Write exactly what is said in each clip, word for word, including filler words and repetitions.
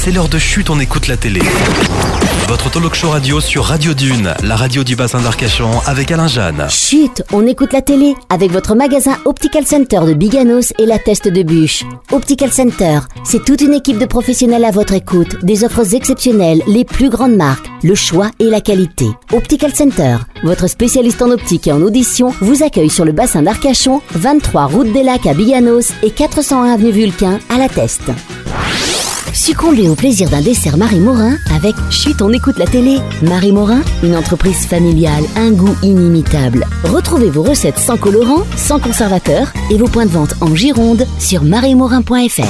c'est l'heure de Chut, on écoute la télé. Votre talk show radio sur Radio Dune, la radio du bassin d'Arcachon avec Alain Jeanne. Chut, on écoute la télé avec votre magasin Optical Center de Biganos et la Teste de Bûche. Optical Center, c'est toute une équipe de professionnels à votre écoute, des offres exceptionnelles, les plus grandes marques, le choix et la qualité. Optical Center, votre spécialiste en optique et en audition, vous accueille sur le bassin d'Arcachon, vingt-trois route des Lacs à Biganos et quatre cent un avenue Vulcain à la Teste. Succombez au plaisir d'un dessert Marie Morin avec Chut, on écoute la télé. Marie Morin, une entreprise familiale, un goût inimitable. Retrouvez vos recettes sans colorant, sans conservateur et vos points de vente en Gironde sur marie morin point f r.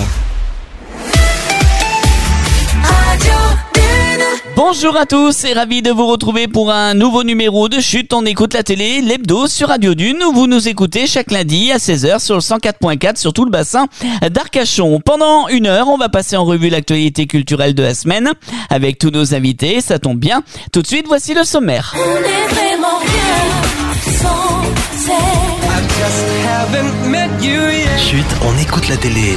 Bonjour à tous et ravi de vous retrouver pour un nouveau numéro de Chut, on écoute la télé, l'hebdo sur Radio Dune où vous nous écoutez chaque lundi à seize heures sur le cent quatre point quatre sur tout le bassin d'Arcachon. Pendant une heure, on va passer en revue l'actualité culturelle de la semaine avec tous nos invités, ça tombe bien. Tout de suite, voici le sommaire. On est vraiment bien sans Chut, on écoute la télé.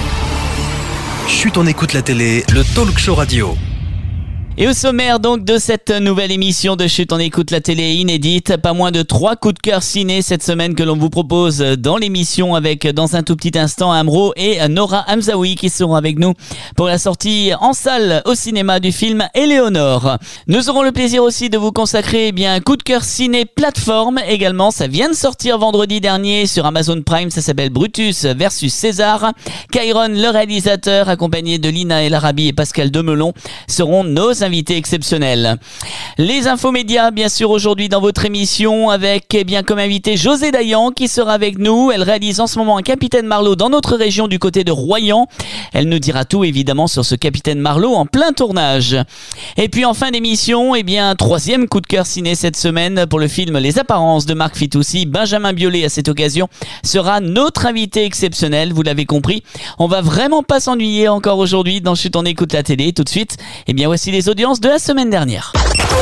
Chut, on écoute la télé, le talk show radio. Et au sommaire donc de cette nouvelle émission de Chut, on écoute la télé inédite, pas moins de trois coups de cœur ciné cette semaine que l'on vous propose dans l'émission avec dans un tout petit instant Amro et Nora Hamzaoui qui seront avec nous pour la sortie en salle au cinéma du film Éléonore. Nous aurons le plaisir aussi de vous consacrer eh bien un coup de cœur ciné plateforme également, ça vient de sortir vendredi dernier sur Amazon Prime, ça s'appelle Brutus versus César. Kyron, le réalisateur, accompagné de Lina El Arabi et Pascal Demelon, seront nos invités exceptionnels. Les infos médias, bien sûr, aujourd'hui dans votre émission avec, eh bien, comme invité José Dayan qui sera avec nous. Elle réalise en ce moment un Capitaine Marlowe dans notre région du côté de Royan. Elle nous dira tout, évidemment, sur ce Capitaine Marlowe en plein tournage. Et puis, en fin d'émission, eh bien, troisième coup de cœur ciné cette semaine pour le film Les Apparences de Marc Fitoussi. Benjamin Biolay, à cette occasion, sera notre invité exceptionnel, vous l'avez compris. On va vraiment pas s'ennuyer encore aujourd'hui dans Chut, on écoute la télé. Tout de suite, eh bien, voici les audiences de la semaine dernière.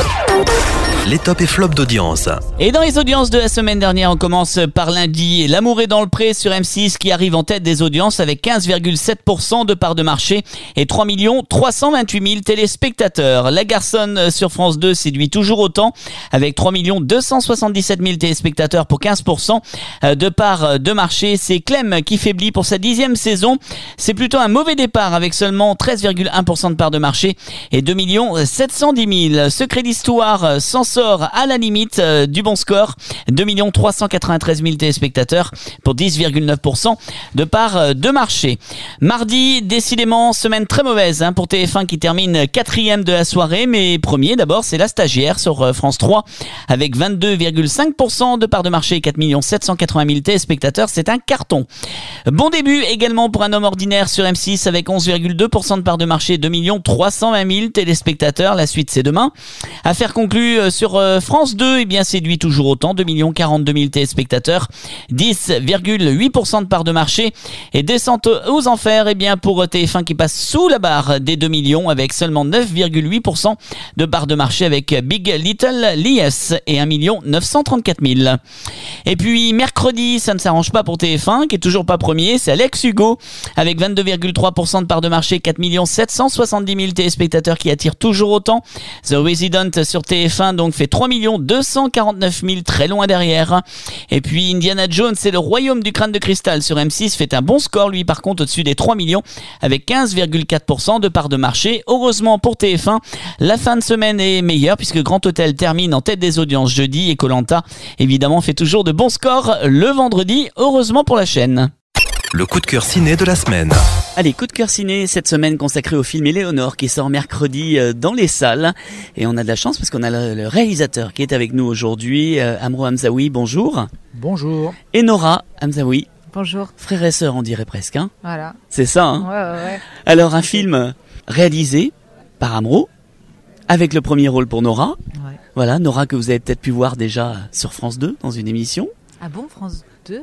Les tops et flops d'audience. Et dans les audiences de la semaine dernière, on commence par lundi. L'amour est dans le pré sur M six qui arrive en tête des audiences avec quinze virgule sept pour cent de part de marché et trois millions trois cent vingt-huit mille téléspectateurs. La Garçonne sur France deux séduit toujours autant avec trois millions deux cent soixante-dix-sept mille téléspectateurs pour quinze pour cent de part de marché. C'est Clem qui faiblit pour sa dixième saison. C'est plutôt un mauvais départ avec seulement treize virgule un pour cent de part de marché et deux millions sept cent dix mille. Secret d'Histoire s'en sort à la limite euh, du bon score, deux millions trois cent quatre-vingt-treize mille téléspectateurs pour dix virgule neuf pour cent de part euh, de marché. Mardi, décidément, semaine très mauvaise hein, pour T F un qui termine quatrième de la soirée, mais premier d'abord, c'est La Stagiaire sur euh, France trois avec vingt-deux virgule cinq pour cent de part de marché et quatre millions sept cent quatre-vingt mille téléspectateurs, c'est un carton. Bon début également pour Un homme ordinaire sur M six avec onze virgule deux pour cent de part de marché, deux millions trois cent vingt mille téléspectateurs, la suite c'est demain. Affaire conclue euh, sur France deux, eh bien séduit toujours autant, deux millions quarante-deux mille téléspectateurs, dix virgule huit pour cent de part de marché et descente aux enfers, eh bien pour T F un qui passe sous la barre des deux millions avec seulement neuf virgule huit pour cent de part de marché avec Big Little Lies et un million neuf cent trente-quatre mille. Et puis mercredi, ça ne s'arrange pas pour T F un qui est toujours pas premier, c'est Alex Hugo avec vingt-deux virgule trois pour cent de part de marché, quatre millions sept cent soixante-dix mille téléspectateurs qui attirent toujours autant. The Resident sur T F un donc fait trois millions deux cent quarante-neuf mille, très loin derrière. Et puis Indiana Jones et le Royaume du Crâne de Cristal sur M six fait un bon score, lui par contre au-dessus des trois millions avec quinze virgule quatre pour cent de part de marché. Heureusement pour T F un, la fin de semaine est meilleure puisque Grand Hôtel termine en tête des audiences jeudi et Koh-Lanta évidemment fait toujours de bons scores le vendredi, heureusement pour la chaîne. Le coup de cœur ciné de la semaine. Allez, coup de cœur ciné cette semaine consacré au film Éléonore qui sort mercredi dans les salles. Et on a de la chance parce qu'on a le, le réalisateur qui est avec nous aujourd'hui, euh, Amro Hamzaoui, bonjour. Bonjour. Et Nora Hamzaoui. Bonjour. Frère et sœur on dirait presque. Hein. Voilà. C'est ça. Hein. Ouais, ouais, ouais. Alors un film réalisé par Amro, avec le premier rôle pour Nora. Ouais. Voilà, Nora que vous avez peut-être pu voir déjà sur France deux dans une émission. Ah bon, France deux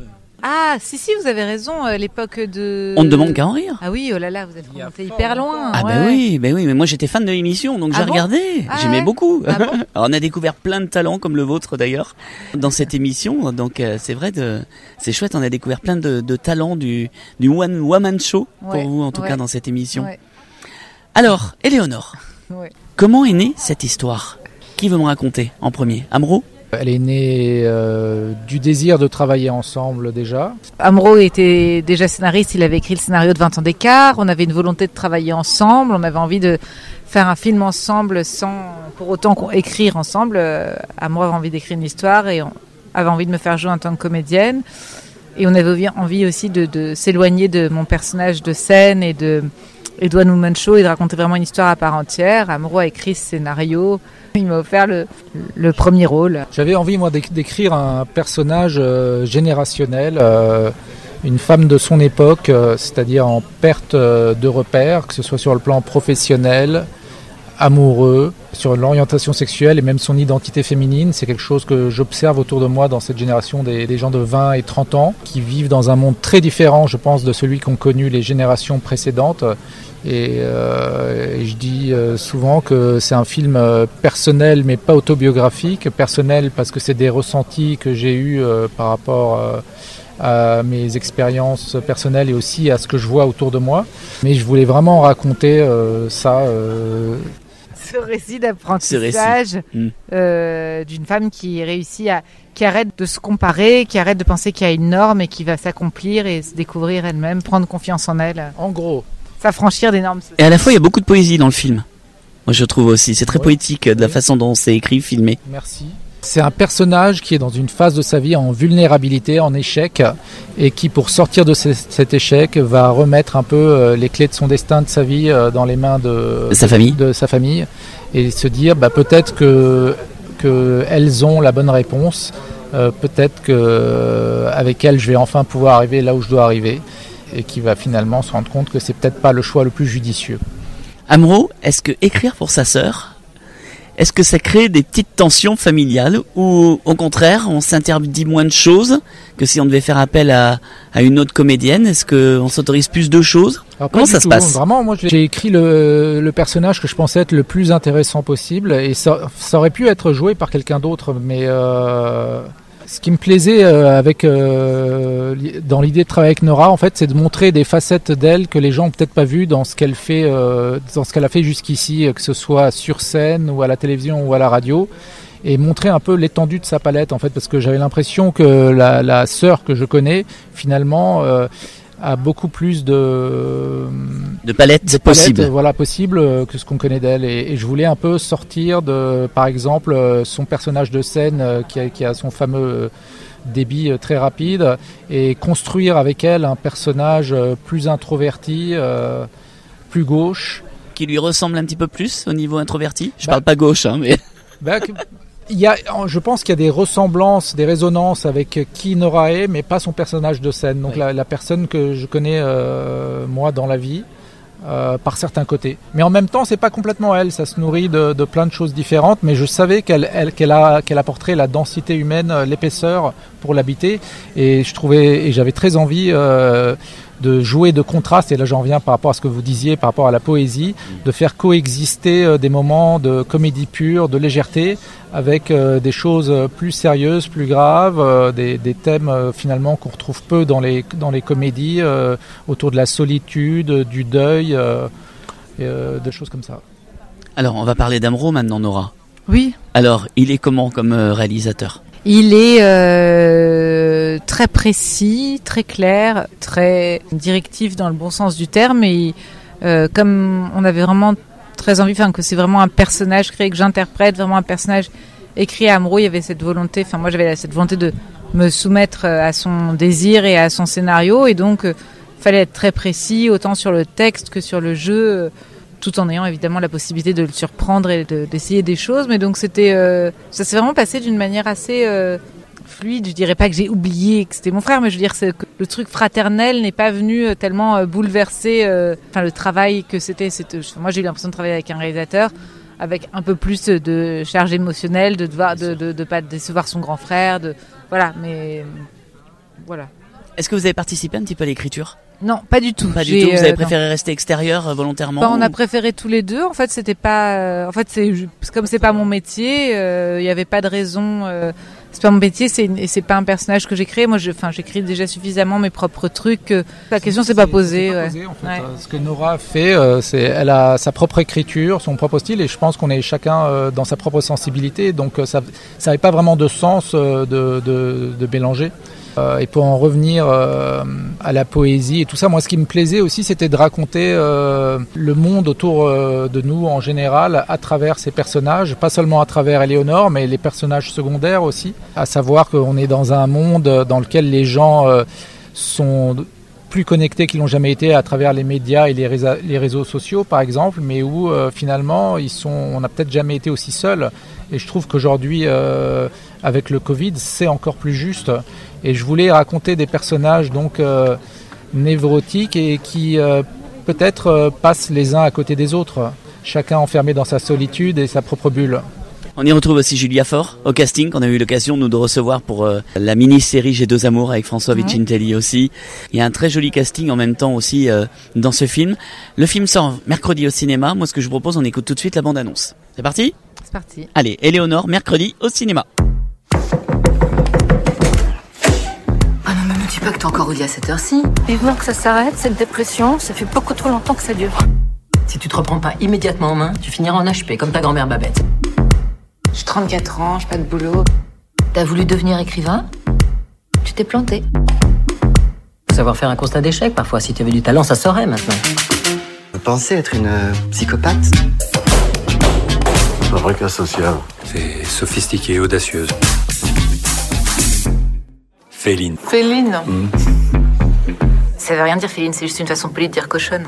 Ah, si, si, vous avez raison, euh, l'époque de... On ne demande qu'à en rire. Ah oui, oh là là, vous êtes remonté hyper loin. Ah ouais. ben oui, ben oui, mais moi j'étais fan de l'émission, donc Ah j'ai bon regardé, ah j'aimais ouais beaucoup. Ah bon Alors, on a découvert plein de talents comme le vôtre d'ailleurs dans cette émission, donc euh, c'est vrai, de, c'est chouette, on a découvert plein de, de talents du, du one woman show pour Ouais, vous en tout ouais. cas dans cette émission. Ouais. Alors, Éléonore, Ouais. comment est née cette histoire ? Qui veut me raconter en premier ? Amro ? Elle est née euh, du désir de travailler ensemble déjà. Amro était déjà scénariste, il avait écrit le scénario de vingt ans d'écart, on avait une volonté de travailler ensemble, on avait envie de faire un film ensemble sans pour autant qu'on écrire ensemble. Euh, Amro avait envie d'écrire une histoire et on avait envie de me faire jouer en tant que comédienne. Et on avait envie aussi de, de s'éloigner de mon personnage de scène et de Edouard Woman Show et de raconter vraiment une histoire à part entière. Amro a écrit ce scénario. Il m'a offert le, le premier rôle. J'avais envie, moi, d'écrire un personnage euh, générationnel, euh, une femme de son époque, euh, c'est-à-dire en perte euh, de repères, que ce soit sur le plan professionnel, amoureux, sur l'orientation sexuelle et même son identité féminine. C'est quelque chose que j'observe autour de moi dans cette génération des, des gens de vingt et trente ans qui vivent dans un monde très différent, je pense, de celui qu'ont connu les générations précédentes. Et, euh, et je dis euh, souvent que c'est un film euh, personnel mais pas autobiographique. Personnel parce que c'est des ressentis que j'ai eus euh, par rapport euh, à mes expériences personnelles et aussi à ce que je vois autour de moi. Mais je voulais vraiment raconter euh, ça. Euh... Ce récit d'apprentissage mmh. euh, d'une femme qui réussit à, qui arrête de se comparer, qui arrête de penser qu'il y a une norme et qui va s'accomplir et se découvrir elle-même, prendre confiance en elle. En gros. S'affranchir des normes sociales. Et à la fois, il y a beaucoup de poésie dans le film. Moi, je trouve aussi. C'est très ouais. poétique de la oui. façon dont c'est écrit, filmé. Merci. C'est un personnage qui est dans une phase de sa vie en vulnérabilité, en échec, et qui, pour sortir de ce, cet échec, va remettre un peu euh, les clés de son destin, de sa vie, euh, dans les mains de, de sa famille, de sa famille, et se dire, bah, peut-être que, que elles ont la bonne réponse, euh, peut-être que euh, avec elles, je vais enfin pouvoir arriver là où je dois arriver, et qui va finalement se rendre compte que c'est peut-être pas le choix le plus judicieux. Amro, est-ce que écrire pour sa sœur, est-ce que ça crée des petites tensions familiales ou au contraire on s'interdit moins de choses que si on devait faire appel à, à une autre comédienne? Est-ce qu'on s'autorise plus de choses? Alors, comment ça se passe? Vraiment, moi j'ai écrit le, le personnage que je pensais être le plus intéressant possible et ça, ça aurait pu être joué par quelqu'un d'autre, mais euh, ce qui me plaisait euh, avec euh, dans l'idée de travailler avec Nora, en fait, c'est de montrer des facettes d'elle que les gens ont peut-être pas vues dans ce qu'elle fait, euh, dans ce qu'elle a fait jusqu'ici, que ce soit sur scène ou à la télévision ou à la radio, et montrer un peu l'étendue de sa palette, en fait, parce que j'avais l'impression que la, la sœur que je connais, finalement, euh, a beaucoup plus de de palettes de possibles, palette, voilà, possible euh, que ce qu'on connaît d'elle. Et, et je voulais un peu sortir de, par exemple, euh, son personnage de scène euh, qui, a, qui a son fameux euh, débit euh, très rapide, et construire avec elle un personnage euh, plus introverti, euh, plus gauche, qui lui ressemble un petit peu plus au niveau introverti. Je bah, parle pas gauche, hein, mais bah, il y a, je pense qu'il y a des ressemblances, des résonances avec qui Nora est, mais pas son personnage de scène. Donc oui. la, la personne que je connais euh, moi dans la vie, euh, par certains côtés. Mais en même temps, c'est pas complètement elle. Ça se nourrit de, de plein de choses différentes. Mais je savais qu'elle, elle, qu'elle, a, qu'elle apporterait la densité humaine, l'épaisseur pour l'habiter. Et je trouvais, et j'avais très envie euh, de jouer de contraste. Et là, j'en viens par rapport à ce que vous disiez, par rapport à la poésie, de faire coexister euh, des moments de comédie pure, de légèreté, avec euh, des choses plus sérieuses, plus graves, euh, des, des thèmes euh, finalement qu'on retrouve peu dans les, dans les comédies, euh, autour de la solitude, du deuil, euh, et, euh, des choses comme ça. Alors, on va parler d'Amro maintenant, Nora. Oui. Alors, il est comment comme euh, réalisateur? Il est euh, très précis, très clair, très directif dans le bon sens du terme. Et euh, comme on avait vraiment très envie, enfin que c'est vraiment un personnage créé, que j'interprète, vraiment un personnage écrit à Amro, il y avait cette volonté, enfin moi j'avais cette volonté de me soumettre à son désir et à son scénario, et donc euh, fallait être très précis, autant sur le texte que sur le jeu, euh, tout en ayant évidemment la possibilité de le surprendre et de, d'essayer des choses, mais donc c'était, euh, ça s'est vraiment passé d'une manière assez euh, fluide. Je dirais pas que j'ai oublié que c'était mon frère, mais je veux dire c'est que le truc fraternel n'est pas venu tellement euh, bouleverser euh, enfin le travail que c'était, c'était moi j'ai eu l'impression de travailler avec un réalisateur avec un peu plus de charge émotionnelle, de devoir de de, de pas décevoir son grand frère, de voilà, mais voilà. Est-ce que vous avez participé un petit peu à l'écriture? Non, pas du tout. Pas du j'ai, tout. Vous avez euh, préféré non. rester extérieur euh, volontairement? Bah, on ou... a préféré tous les deux. En fait, c'était pas. Euh, en fait, c'est comme c'est pas mon métier. Il euh, y avait pas de raison. Euh, c'est pas mon métier, c'est et c'est pas un personnage que j'ai créé. Moi, je, enfin, j'écris déjà suffisamment mes propres trucs. Que la question s'est pas posée. C'est pas ouais. posé, en fait. Ouais. Ce que Nora a fait, euh, c'est elle a sa propre écriture, son propre style, et je pense qu'on est chacun euh, dans sa propre sensibilité. Donc euh, ça, ça n'avait pas vraiment de sens euh, de, de, de mélanger. Euh, et pour en revenir euh, à la poésie et tout ça, moi ce qui me plaisait aussi c'était de raconter euh, le monde autour euh, de nous en général à travers ces personnages, pas seulement à travers Éléonore mais les personnages secondaires aussi, à savoir qu'on est dans un monde dans lequel les gens euh, sont plus connectés qu'ils n'ont jamais été à travers les médias et les, résa- les réseaux sociaux par exemple, mais où euh, finalement ils sont, on n'a peut-être jamais été aussi seuls. Et je trouve qu'aujourd'hui, euh, avec le Covid, c'est encore plus juste. Et je voulais raconter des personnages donc euh, névrotiques et qui euh, peut-être euh, passent les uns à côté des autres, chacun enfermé dans sa solitude et sa propre bulle. On y retrouve aussi Julia Faure au casting, qu'on a eu l'occasion nous de recevoir pour euh, la mini-série J'ai deux amours avec François Ouais. Vicintelli aussi. Il y a un très joli casting en même temps aussi euh, dans ce film. Le film sort mercredi au cinéma. Moi, ce que je vous propose, on écoute tout de suite la bande-annonce. C'est parti ? C'est parti. Allez, Éléonore, mercredi au cinéma. Ah non, mais me dis pas que t'es encore au lit à cette heure-ci. Vivement que ça s'arrête, cette dépression. Ça fait beaucoup trop longtemps que ça dure. Si tu te reprends pas immédiatement en main, tu finiras en H P, comme ta grand-mère Babette. J'ai trente-quatre ans, j'ai pas de boulot. T'as voulu devenir écrivain? Tu t'es planté. Faut savoir faire un constat d'échec, parfois. Si tu avais du talent, ça saurait maintenant. Vous pensez être une euh, psychopathe? Un vrai cas social. C'est sophistiqué et audacieuse. Féline. Féline. Mmh. Ça veut rien dire, Féline, c'est juste une façon polie de dire cochonne.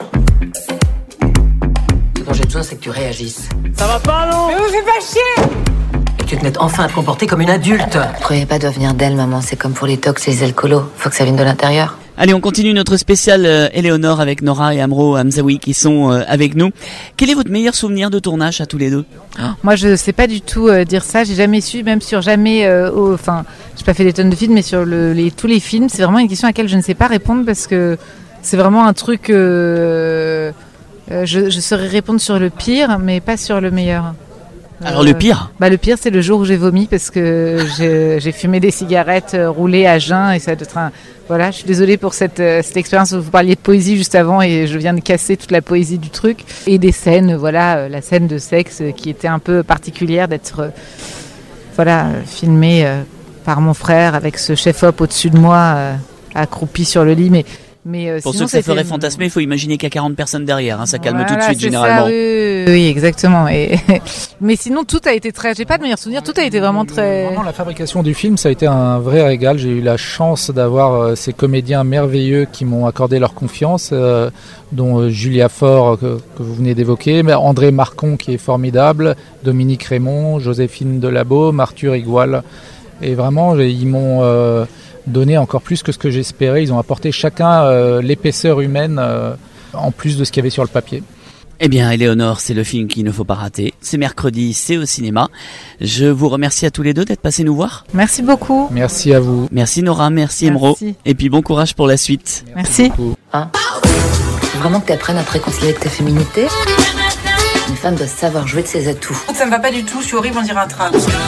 Ce dont j'ai besoin, c'est que tu réagisses. Ça va pas, non? Mais vous faites pas chier! Et que tu te mettes enfin à te comporter comme une adulte. Vous croyez pas doit venir d'elle, maman. C'est comme pour les tox et les alcoolos. Faut que ça vienne de l'intérieur. Allez, on continue notre spécial euh, Éléonore avec Nora et Amro Hamzaoui qui sont euh, avec nous. Quel est votre meilleur souvenir de tournage à tous les deux ? Moi, je sais pas du tout euh, dire ça. J'ai jamais su, même sur jamais. Euh, au- Enfin, j'ai pas fait des tonnes de films, mais sur le, les, tous les films, c'est vraiment une question à laquelle je ne sais pas répondre parce que c'est vraiment un truc. Euh, euh, je, je saurais répondre sur le pire, mais pas sur le meilleur. Alors Euh, le pire ? Bah le pire c'est le jour où j'ai vomi parce que j'ai, j'ai fumé des cigarettes euh, roulées à jeun et ça doit être un... Voilà, je suis désolée pour cette, euh, cette expérience. Vous parliez de poésie juste avant et je viens de casser toute la poésie du truc. Et des scènes, voilà, euh, la scène de sexe euh, qui était un peu particulière d'être euh, voilà, euh, filmée euh, par mon frère avec ce chef-op au-dessus de moi euh, accroupi sur le lit. Mais, mais euh, Pour sinon, ceux que ça c'était- ferait fantasmer, il faut imaginer qu'il y a quarante personnes derrière. Hein, ça calme Voilà, tout de suite c'est généralement. ça, oui, oui, oui, exactement. Et mais sinon, tout a été très. J'ai pas de meilleurs souvenirs. Tout a été vraiment très. Vraiment, la fabrication du film, ça a été un vrai régal. J'ai eu la chance d'avoir euh, ces comédiens merveilleux qui m'ont accordé leur confiance, euh, dont euh, Julia Faure, que, que vous venez d'évoquer, mais André Marcon, qui est formidable, Dominique Raymond, Joséphine Delabaume, Arthur Igual. Et vraiment, j'ai- ils m'ont euh, donné encore plus que ce que j'espérais. Ils ont apporté chacun euh, l'épaisseur humaine, euh, en plus de ce qu'il y avait sur le papier. Eh bien, Éléonore, c'est le film qu'il ne faut pas rater. C'est mercredi, c'est au cinéma. Je vous remercie à tous les deux d'être passés nous voir. Merci beaucoup. Merci à vous. Merci Nora, merci Emro. Merci. Et puis bon courage pour la suite. Merci. beaucoup. Hein? Faut vraiment que t'apprennes à te réconcilier avec ta féminité. Une femme doit savoir jouer de ses atouts. Ça me va pas du tout, je suis horrible, on dirait un train.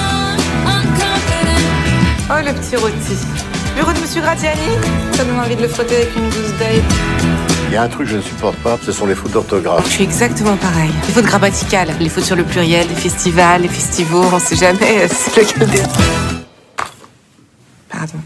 Oh, le petit rôti. Bureau de Monsieur Gratiani. Ça donne envie de le frotter avec une gousse d'ail. Il y a un truc que je ne supporte pas, ce sont les fautes d'orthographe. Je suis exactement pareil. Les fautes grammaticales, les fautes sur le pluriel, les festivals, les festivals, on sait jamais euh, c'est lequel des... Pardon.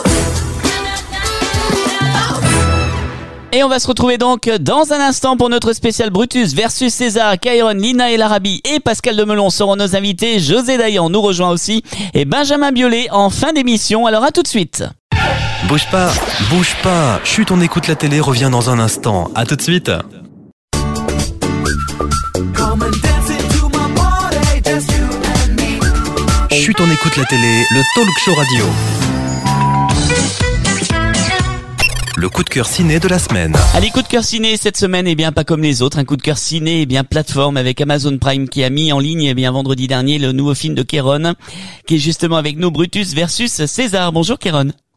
Et on va se retrouver donc dans un instant pour notre spécial Brutus versus César. Kairon, Lina El Arabi et Pascal Demelon seront nos invités. José Dayan nous rejoint aussi. Et Benjamin Biolay en fin d'émission. Alors à tout de suite. Bouge pas, bouge pas. Chut, on écoute la télé, revient dans un instant. À tout de suite. Chut, on écoute la télé, le talk show radio. Le coup de cœur ciné de la semaine. Allez, coup de cœur ciné cette semaine, eh bien pas comme les autres, un coup de cœur ciné, eh bien plateforme avec Amazon Prime qui a mis en ligne, eh bien vendredi dernier le nouveau film de Kéron, qui est justement avec nous, Brutus versus César. Bonjour Kéron.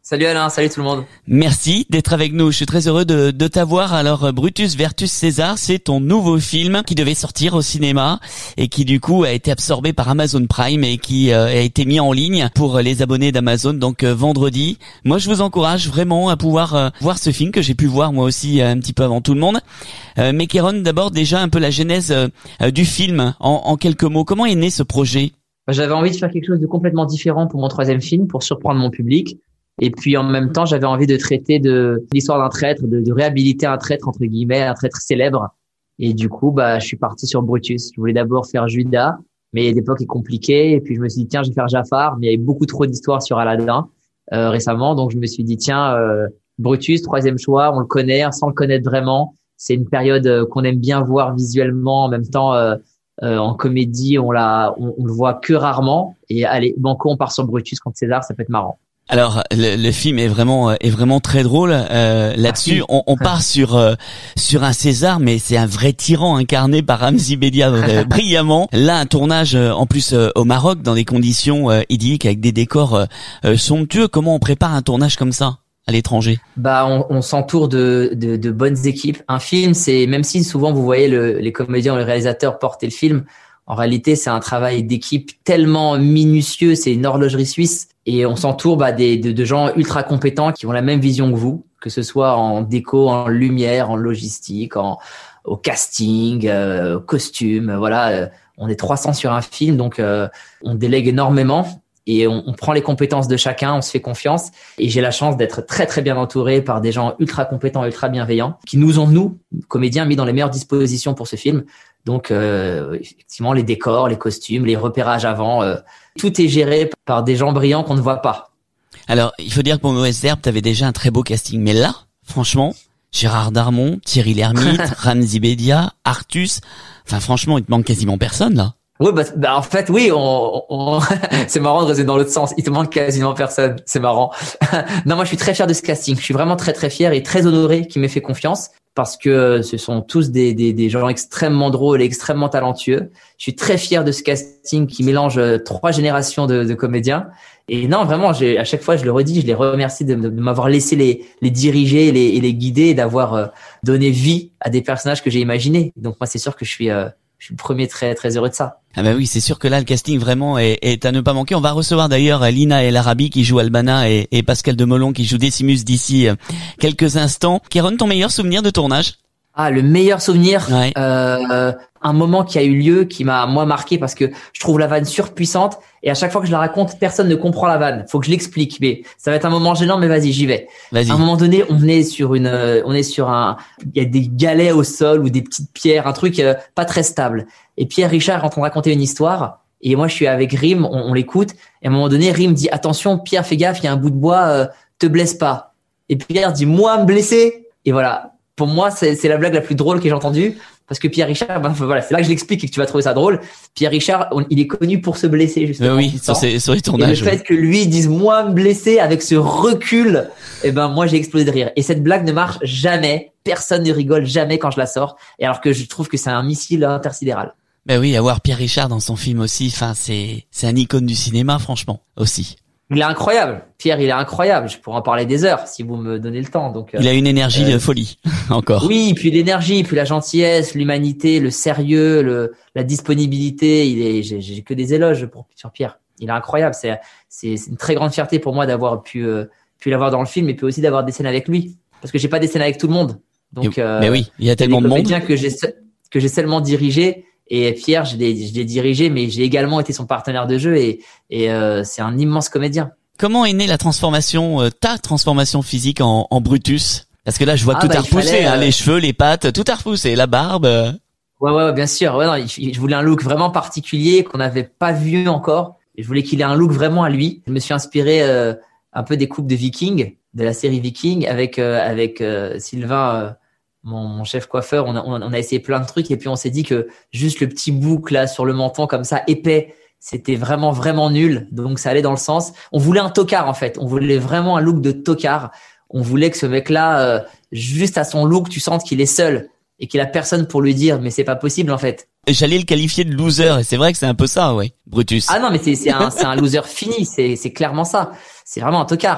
Salut Alain, salut tout le monde. Merci d'être avec nous. Je suis très heureux de, de t'avoir. Alors, Brutus versus César, c'est ton nouveau film qui devait sortir au cinéma et qui du coup a été absorbé par Amazon Prime et qui euh, a été mis en ligne pour les abonnés d'Amazon. Donc euh, vendredi. Moi, je vous encourage vraiment à pouvoir euh, voir ce film que j'ai pu voir moi aussi euh, un petit peu avant tout le monde. Euh, mais Kéron, d'abord déjà un peu la genèse euh, du film en, en quelques mots. Comment est né ce projet? J'avais envie de faire quelque chose de complètement différent pour mon troisième film, pour surprendre mon public. Et puis en même temps, j'avais envie de traiter de l'histoire d'un traître, de, de réhabiliter un traître entre guillemets, un traître célèbre. Et du coup, bah, je suis parti sur Brutus. Je voulais d'abord faire Judas, mais l'époque est compliquée. Et puis je me suis dit tiens, je vais faire Jafar, mais il y avait beaucoup trop d'histoires sur Aladdin euh, récemment, donc je me suis dit tiens, euh, Brutus, troisième choix, on le connaît sans le connaître vraiment. C'est une période qu'on aime bien voir visuellement, en même temps euh, euh, en comédie, on la, on, on le voit que rarement. Et allez, banco, on part sur Brutus contre César, ça peut être marrant. Alors le, le film est vraiment est vraiment très drôle euh, là-dessus. On, on part sur euh, sur un César, mais c'est un vrai tyran incarné par Ramzy Bedia euh, brillamment. Là, un tournage euh, en plus euh, au Maroc dans des conditions euh, idylliques avec des décors euh, euh, somptueux. Comment on prépare un tournage comme ça à l'étranger? Bah, on, on s'entoure de, de de bonnes équipes. Un film, c'est même si souvent vous voyez le, les comédiens ou les réalisateurs porter le film. En réalité, c'est un travail d'équipe tellement minutieux, c'est une horlogerie suisse. Et on s'entoure bah, des, de, de gens ultra compétents qui ont la même vision que vous, que ce soit en déco, en lumière, en logistique, en au casting, euh, au costume. Voilà, euh, on est trois cents sur un film, donc euh, on délègue énormément et on, on prend les compétences de chacun, on se fait confiance. Et j'ai la chance d'être très très bien entouré par des gens ultra compétents, ultra bienveillants, qui nous ont, nous, comédiens, mis dans les meilleures dispositions pour ce film. Donc, euh, effectivement, les décors, les costumes, les repérages avant, euh, tout est géré par des gens brillants qu'on ne voit pas. Alors, il faut dire que pour Mauvaise Herbe, tu avais déjà un très beau casting. Mais là, franchement, Gérard Darmon, Thierry Lhermitte, Ramzy Bedia, Artus, enfin franchement, il te manque quasiment personne là. Oui, bah, bah en fait, oui, on, on... c'est marrant de raisonner dans l'autre sens. Il te manque quasiment personne, c'est marrant. Non, moi, je suis très fier de ce casting. Je suis vraiment très très fier et très honoré qu'il m'ait fait confiance parce que ce sont tous des des, des gens extrêmement drôles et extrêmement talentueux. Je suis très fier de ce casting qui mélange trois générations de, de comédiens. Et non, vraiment, j'ai, à chaque fois, je le redis, je les remercie de, de m'avoir laissé les les diriger et les, et les guider et d'avoir euh, donné vie à des personnages que j'ai imaginés. Donc moi, c'est sûr que je suis euh, je suis le premier très très heureux de ça. Ah bah oui, c'est sûr que là le casting vraiment est, est à ne pas manquer. On va recevoir d'ailleurs Lina El Arabi qui joue Albana et, et Pascal Demolon qui joue Decimus d'ici quelques instants. Kéron, ton meilleur souvenir de tournage? Ah, le meilleur souvenir, ouais. euh, un moment qui a eu lieu, qui m'a moi marqué parce que je trouve la vanne surpuissante et à chaque fois que je la raconte, personne ne comprend la vanne. Faut que je l'explique, mais ça va être un moment gênant, mais vas-y, j'y vais. Vas-y. À un moment donné, on est sur une, on est sur un, il y a des galets au sol ou des petites pierres, un truc euh, pas très stable. Et Pierre Richard est en train de raconter une histoire et moi je suis avec Rim, on, on l'écoute. Et à un moment donné, Rim dit attention, Pierre, fais gaffe, il y a un bout de bois, euh, te blesse pas. Et Pierre dit moi me blesser. Et voilà. Pour moi, c'est, c'est la blague la plus drôle que j'ai entendue parce que Pierre Richard, ben, voilà, c'est là que je l'explique et que tu vas trouver ça drôle. Pierre Richard, on, il est connu pour se blesser justement. Euh, oui, sur, ses, sur les tournages. Et le fait que lui dise moi me blesser avec ce recul, eh ben moi j'ai explosé de rire. Et cette blague ne marche jamais, personne ne rigole jamais quand je la sors. Et alors que je trouve que c'est un missile intersidéral. Ben oui, avoir Pierre Richard dans son film aussi, enfin c'est c'est un icône du cinéma franchement aussi. Il est incroyable. Pierre, il est incroyable. Je pourrais en parler des heures si vous me donnez le temps. Donc, il a une énergie euh, de folie, encore. Oui, puis l'énergie, puis la gentillesse, l'humanité, le sérieux, le, la disponibilité. Il est, j'ai, j'ai que des éloges pour, sur Pierre. Il est incroyable. C'est, c'est, c'est une très grande fierté pour moi d'avoir pu, euh, pu l'avoir dans le film et puis aussi d'avoir des scènes avec lui. Parce que j'ai pas des scènes avec tout le monde. Donc, euh, mais oui, il y a tellement de monde. que j'ai, que j'ai seulement dirigé. Et Pierre, je l'ai, je l'ai dirigé, mais j'ai également été son partenaire de jeu et, et euh, c'est un immense comédien. Comment est née la transformation, euh, ta transformation physique en, en Brutus? Parce que là, je vois que ah, tout bah, a repoussé, fallait, hein, euh... les cheveux, les pattes, tout a repoussé, la barbe. Euh... Ouais, ouais, bien sûr. Ouais, non, je voulais un look vraiment particulier qu'on n'avait pas vu encore. Et je voulais qu'il ait un look vraiment à lui. Je me suis inspiré euh, un peu des coupes de Viking, de la série Viking, avec euh, avec euh, Sylvain. Euh, Mon, mon chef coiffeur, on a, on a essayé plein de trucs et puis on s'est dit que juste le petit boucle là sur le menton comme ça épais, c'était vraiment vraiment nul. Donc ça allait dans le sens. On voulait un tocard en fait. On voulait vraiment un look de tocard. On voulait que ce mec-là, euh, juste à son look, tu sentes qu'il est seul et qu'il a personne pour lui dire mais c'est pas possible en fait. J'allais le qualifier de loser et c'est vrai que c'est un peu ça, ouais, Brutus. Ah non mais c'est c'est un c'est un loser fini. C'est c'est clairement ça. C'est vraiment un tocard.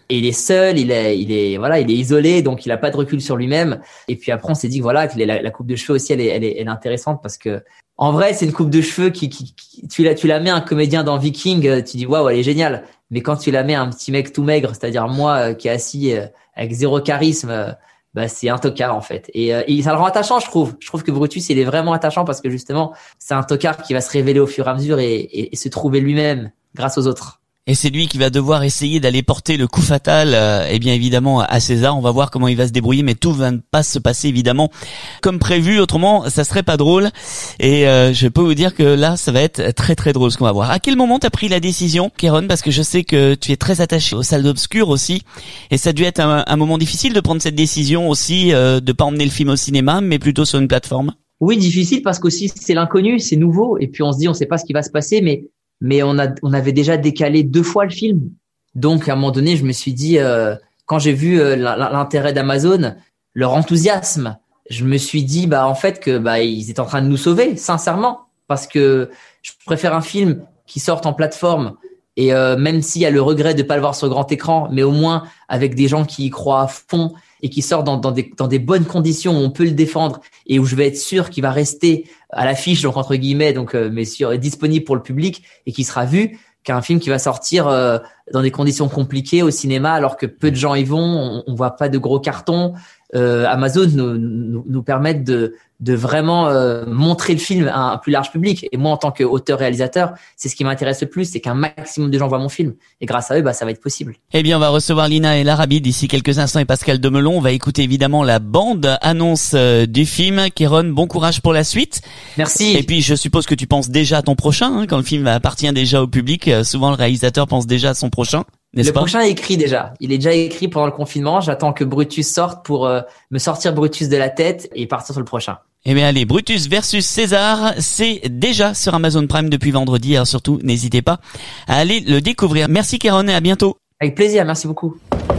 et il est seul, il est, il est, voilà, il est isolé, donc il a pas de recul sur lui-même. Et puis après, on s'est dit que voilà, que la, la coupe de cheveux aussi, elle est, elle est, elle est intéressante parce que, en vrai, c'est une coupe de cheveux qui, qui, qui tu la, tu la mets à un comédien dans Viking, tu dis waouh, elle est géniale. Mais quand tu la mets à un petit mec tout maigre, c'est-à-dire moi euh, qui est assis euh, avec zéro charisme, euh, bah c'est un tocard en fait. Et, euh, et ça le rend attachant, je trouve. Je trouve que Brutus, il est vraiment attachant parce que justement, c'est un tocard qui va se révéler au fur et à mesure et, et, et se trouver lui-même grâce aux autres. Et c'est lui qui va devoir essayer d'aller porter le coup fatal, euh, eh bien évidemment à César. On va voir comment il va se débrouiller, mais tout va pas se passer évidemment comme prévu. Autrement, ça serait pas drôle. Et euh, je peux vous dire que là, ça va être très très drôle ce qu'on va voir. À quel moment t'as pris la décision, Kéron? Parce que je sais que tu es très attaché aux salles d'obscur aussi, et ça a dû être un, un moment difficile de prendre cette décision aussi, euh, de pas emmener le film au cinéma, mais plutôt sur une plateforme. Oui, difficile parce qu'aussi c'est l'inconnu, c'est nouveau, et puis on se dit on sait pas ce qui va se passer, mais mais on a on avait déjà décalé deux fois le film. Donc à un moment donné, je me suis dit euh, quand j'ai vu euh, l'intérêt d'Amazon, leur enthousiasme, je me suis dit bah en fait que bah ils étaient en train de nous sauver, sincèrement, parce que je préfère un film qui sorte en plateforme et euh, même s'il y a le regret de pas le voir sur grand écran, mais au moins avec des gens qui y croient à fond et qui sortent dans, dans des dans des bonnes conditions où on peut le défendre et où je vais être sûr qu'il va rester à l'affiche, donc entre guillemets, donc euh, mais sûr disponible pour le public et qui sera vu, qu'un film qui va sortir euh, dans des conditions compliquées au cinéma alors que peu de gens y vont, on, on voit pas de gros cartons. Euh, Amazon nous, nous, nous permettent de, de vraiment euh, montrer le film à un plus large public. Et moi, en tant qu'auteur-réalisateur, c'est ce qui m'intéresse le plus, c'est qu'un maximum de gens voient mon film. Et grâce à eux, bah, ça va être possible. Eh bien, on va recevoir Lina El Arabi d'ici quelques instants et Pascal Demelon. On va écouter évidemment la bande-annonce euh, du film. Kéron, bon courage pour la suite. Merci. Et puis, je suppose que tu penses déjà à ton prochain, hein, quand le film appartient déjà au public. Euh, souvent, le réalisateur pense déjà à son prochain. Le prochain est écrit déjà. Il est déjà écrit pendant le confinement. J'attends que Brutus sorte pour euh, me sortir Brutus de la tête et partir sur le prochain. Eh bien allez, Brutus versus César, c'est déjà sur Amazon Prime depuis vendredi. Alors surtout, n'hésitez pas à aller le découvrir. Merci Kéron et à bientôt. Avec plaisir, merci beaucoup.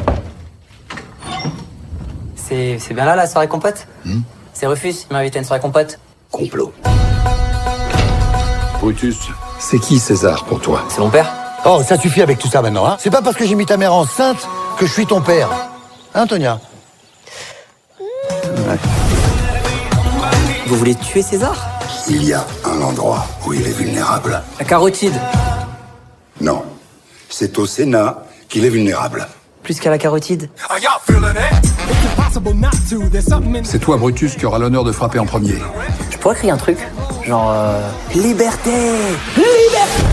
C'est, c'est bien là la soirée compote hmm C'est Rufus, il m'a invité à une soirée compote. Complot. Brutus, c'est qui César pour toi? C'est mon père. Oh, ça suffit avec tout ça maintenant, hein. C'est pas parce que j'ai mis ta mère enceinte que je suis ton père. Hein, Tonia? Ouais. Vous voulez tuer César? Il y a un endroit où il est vulnérable. La carotide. Non, c'est au Sénat qu'il est vulnérable. Plus qu'à la carotide. C'est toi, Brutus, qui aura l'honneur de frapper en premier. Je pourrais crier un truc, genre euh... Liberté! Liberté!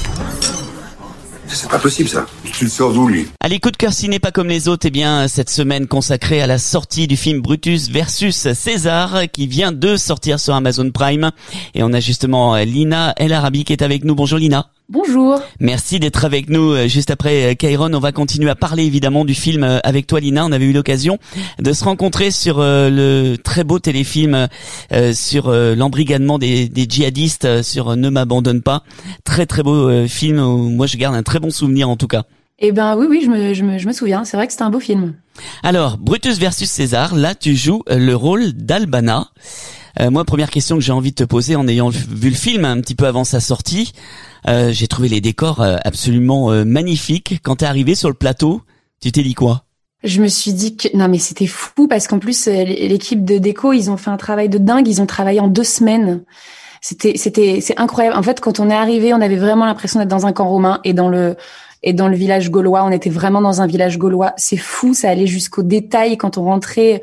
C'est pas possible ça. Tu le sors d'où lui? Allez, coup de cœur ciné pas comme les autres, eh bien cette semaine consacrée à la sortie du film Brutus versus César qui vient de sortir sur Amazon Prime. Et on a justement Lina El Arabi qui est avec nous. Bonjour Lina. Bonjour. Merci d'être avec nous. Juste après Kéron, on va continuer à parler évidemment du film avec toi Lina. On avait eu l'occasion de se rencontrer sur euh, le très beau téléfilm euh, sur euh, l'embrigadement des, des djihadistes, euh, sur euh, Ne m'abandonne pas. Très très beau euh, film où moi je garde un très bon souvenir en tout cas. Eh ben oui oui, je me je me je me souviens, c'est vrai que c'était un beau film. Alors, Brutus versus César, là tu joues le rôle d'Albana. Euh, moi, première question que j'ai envie de te poser en ayant vu le film un petit peu avant sa sortie, euh, j'ai trouvé les décors euh, absolument euh, magnifiques. Quand t'es arrivé sur le plateau, tu t'es dit quoi? Je me suis dit que non mais c'était fou parce qu'en plus l'équipe de déco, ils ont fait un travail de dingue, ils ont travaillé en deux semaines. C'était c'était c'est incroyable. En fait, quand on est arrivé, on avait vraiment l'impression d'être dans un camp romain et dans le et dans le village gaulois, on était vraiment dans un village gaulois. C'est fou, ça allait jusqu'au détail quand on rentrait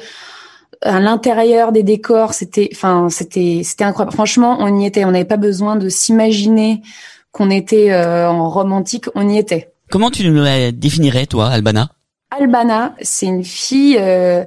à l'intérieur des décors, c'était enfin c'était c'était incroyable. Franchement, on y était, on n'avait pas besoin de s'imaginer qu'on était euh, en romantique, on y était. Comment tu nous la définirais toi, Albana? Albana, c'est une fille euh,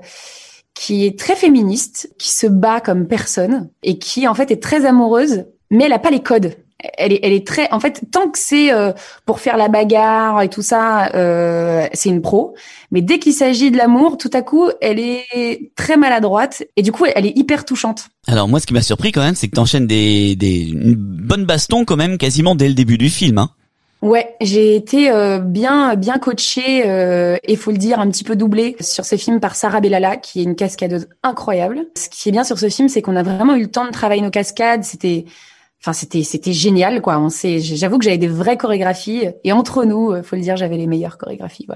qui est très féministe, qui se bat comme personne et qui en fait est très amoureuse, mais elle a pas les codes. Elle est, elle est très, en fait, tant que c'est euh, pour faire la bagarre et tout ça, euh, c'est une pro. Mais dès qu'il s'agit de l'amour, tout à coup, elle est très maladroite et du coup, elle est hyper touchante. Alors moi, ce qui m'a surpris quand même, c'est que t'enchaînes des, des une bonne baston quand même, quasiment dès le début du film, hein. Ouais, j'ai été euh, bien bien coachée euh, et faut le dire un petit peu doublée sur ce film par Sarah Bellala qui est une cascadeuse incroyable. Ce qui est bien sur ce film, c'est qu'on a vraiment eu le temps de travailler nos cascades. C'était Enfin, c'était c'était génial, quoi. On sait, j'avoue que j'avais des vraies chorégraphies et entre nous, faut le dire, j'avais les meilleures chorégraphies, voilà.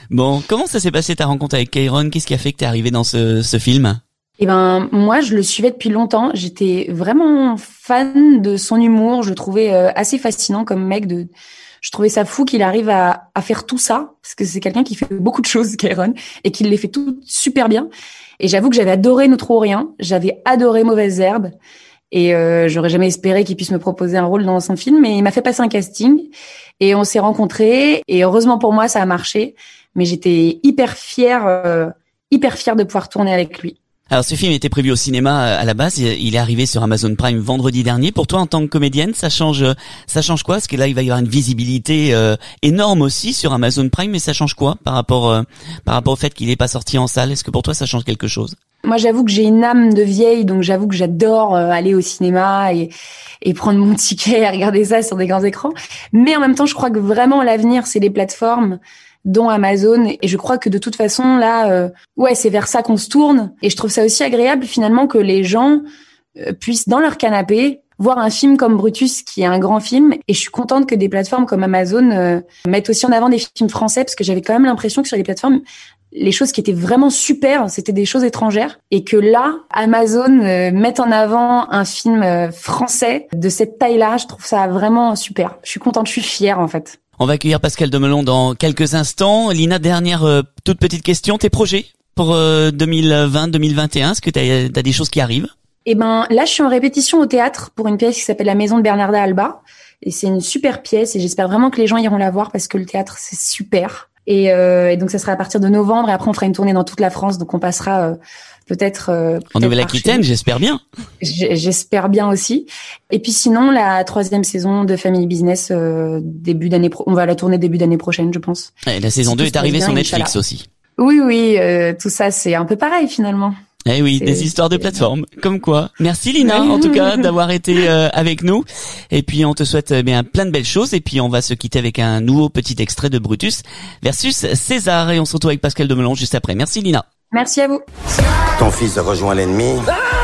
Bon, comment ça s'est passé ta rencontre avec Kairon? Qu'est-ce qui a fait que t'es arrivé dans ce, ce film? Eh ben, moi, je le suivais depuis longtemps. J'étais vraiment fan de son humour. Je le trouvais euh, assez fascinant comme mec. De, je trouvais ça fou qu'il arrive à, à faire tout ça, parce que c'est quelqu'un qui fait beaucoup de choses, Kairon, et qu'il les fait tout super bien. Et j'avoue que j'avais adoré Nous Trop Rien. J'avais adoré Mauvaises Herbes. Et euh, j'aurais jamais espéré qu'il puisse me proposer un rôle dans son film, mais il m'a fait passer un casting. Et on s'est rencontrés. Et heureusement pour moi, ça a marché. Mais j'étais hyper fière, euh, hyper fière de pouvoir tourner avec lui. Alors ce film était prévu au cinéma à la base, il est arrivé sur Amazon Prime vendredi dernier. Pour toi en tant que comédienne, ça change ça change quoi? Parce que là il va y avoir une visibilité euh, énorme aussi sur Amazon Prime, mais ça change quoi par rapport euh, par rapport au fait qu'il est pas sorti en salle? Est-ce que pour toi ça change quelque chose? Moi, j'avoue que j'ai une âme de vieille, donc j'avoue que j'adore euh, aller au cinéma et et prendre mon ticket et regarder ça sur des grands écrans. Mais en même temps, je crois que vraiment l'avenir, c'est les plateformes, dont Amazon, et je crois que de toute façon là euh, ouais c'est vers ça qu'on se tourne, et je trouve ça aussi agréable finalement que les gens euh, puissent dans leur canapé voir un film comme Brutus qui est un grand film, et je suis contente que des plateformes comme Amazon euh, mettent aussi en avant des films français, parce que j'avais quand même l'impression que sur les plateformes les choses qui étaient vraiment super, c'était des choses étrangères, et que là Amazon euh, mette en avant un film euh, français de cette taille-là, je trouve ça vraiment super. Je suis contente, je suis fière en fait. On va accueillir Pascal Demelon dans quelques instants. Lina, dernière euh, toute petite question, tes projets pour euh, deux mille vingt deux mille vingt et un, est-ce que tu as des choses qui arrivent? Eh ben là, je suis en répétition au théâtre pour une pièce qui s'appelle La Maison de Bernarda Alba, et c'est une super pièce, et j'espère vraiment que les gens iront la voir parce que le théâtre c'est super. Et, euh, et donc ça sera à partir de novembre, et après on fera une tournée dans toute la France, donc on passera euh, peut-être euh, peut-être en Nouvelle-Aquitaine, j'espère bien. J'espère bien aussi. Et puis sinon, la troisième saison de Family Business, euh, début d'année, pro- on va la tourner début d'année prochaine, je pense. Et la saison si deux est arrivée bien, sur Netflix Inch'Allah. Aussi. Oui, oui, euh, tout ça c'est un peu pareil finalement. Eh oui, c'est, des histoires de plateforme, comme quoi. Merci Lina, en tout cas, d'avoir été euh, avec nous. Et puis on te souhaite eh bien plein de belles choses. Et puis on va se quitter avec un nouveau petit extrait de Brutus versus César. Et on se retrouve avec Pascal Demelon juste après. Merci Lina. Merci à vous. Ton fils a rejoint l'ennemi.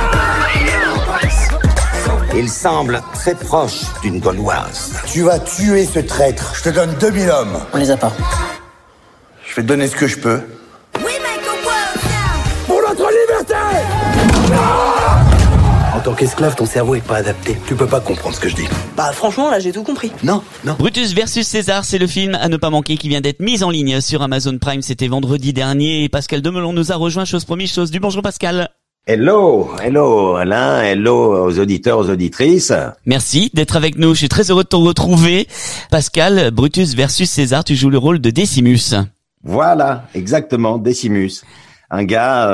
Il semble très proche d'une Gauloise. Tu vas tuer ce traître. Je te donne deux mille hommes. On les a pas. Je vais te donner ce que je peux. Pour notre liberté! En tant qu'esclave, ton cerveau est pas adapté. Tu peux pas comprendre ce que je dis. Bah franchement, là j'ai tout compris. Non, non. Brutus versus César, c'est le film à ne pas manquer qui vient d'être mis en ligne sur Amazon Prime. C'était vendredi dernier et Pascal Demelon nous a rejoint, chose promise, chose due. Bonjour Pascal. Hello, hello Alain, hello aux auditeurs, aux auditrices. Merci d'être avec nous, je suis très heureux de te retrouver. Pascal, Brutus versus César, tu joues le rôle de Décimus. Voilà, exactement, Décimus. Un gars,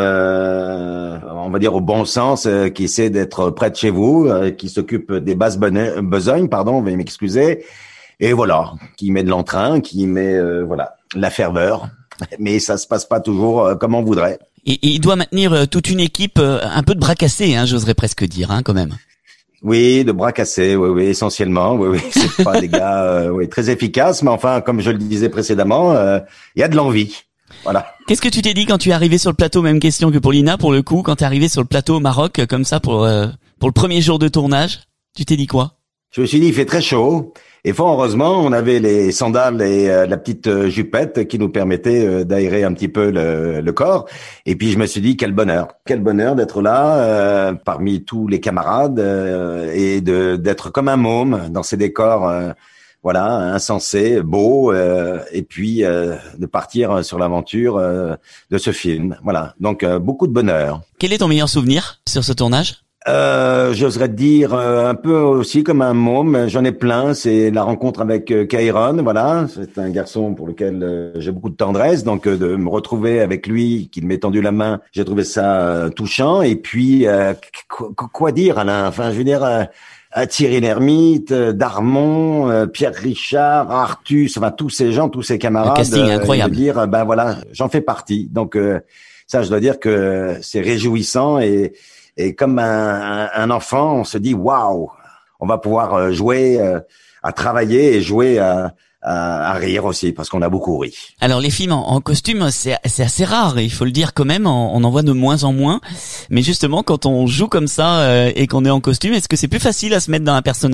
euh, on va dire au bon sens, euh, qui essaie d'être près de chez vous, euh, qui s'occupe des basses besognes, pardon, veuillez m'excuser, et voilà, qui met de l'entrain, qui met, euh, voilà, la ferveur, mais ça se passe pas toujours euh, comme on voudrait. Et, et il doit maintenir euh, toute une équipe euh, un peu de bras cassés, hein, j'oserais presque dire, hein, quand même. Oui, de bras cassés, oui, oui, essentiellement, oui, oui, c'est pas des gars, euh, oui, très efficaces, mais enfin, comme je le disais précédemment, il euh, y a de l'envie. Voilà. Qu'est-ce que tu t'es dit quand tu es arrivé sur le plateau? Même question que pour Lina, pour le coup, quand tu es arrivé sur le plateau au Maroc, comme ça, pour euh, pour le premier jour de tournage, tu t'es dit quoi? Je me suis dit, il fait très chaud. Et fort heureusement, on avait les sandales et euh, la petite euh, jupette qui nous permettait euh, d'aérer un petit peu le, le corps. Et puis je me suis dit, quel bonheur, quel bonheur d'être là euh, parmi tous les camarades euh, et de d'être comme un môme dans ces décors. Euh, Voilà, insensé, beau, euh, et puis euh, de partir sur l'aventure euh, de ce film. Voilà, donc euh, beaucoup de bonheur. Quel est ton meilleur souvenir sur ce tournage? Euh, j'oserais te dire euh, un peu aussi comme un môme, j'en ai plein, c'est la rencontre avec euh, Kairon, voilà, c'est un garçon pour lequel euh, j'ai beaucoup de tendresse, donc euh, de me retrouver avec lui, qu'il m'ait tendu la main, j'ai trouvé ça euh, touchant, et puis euh, qu- qu- quoi dire Alain, enfin je veux dire... Euh, Thierry Lhermitte, Darmon, euh, Pierre Richard, Artus, enfin tous ces gens, tous ces camarades. Un casting incroyable. Euh, dire, ben voilà, j'en fais partie. Donc euh, ça, je dois dire que c'est réjouissant et et comme un, un enfant, on se dit waouh, on va pouvoir jouer, euh, à travailler et jouer à à rire aussi, parce qu'on a beaucoup ri. Alors les films en, en costume, c'est, c'est assez rare, il faut le dire quand même, on, on en voit de moins en moins. Mais justement, quand on joue comme ça euh, et qu'on est en costume, est-ce que c'est plus facile à se mettre dans un personnage?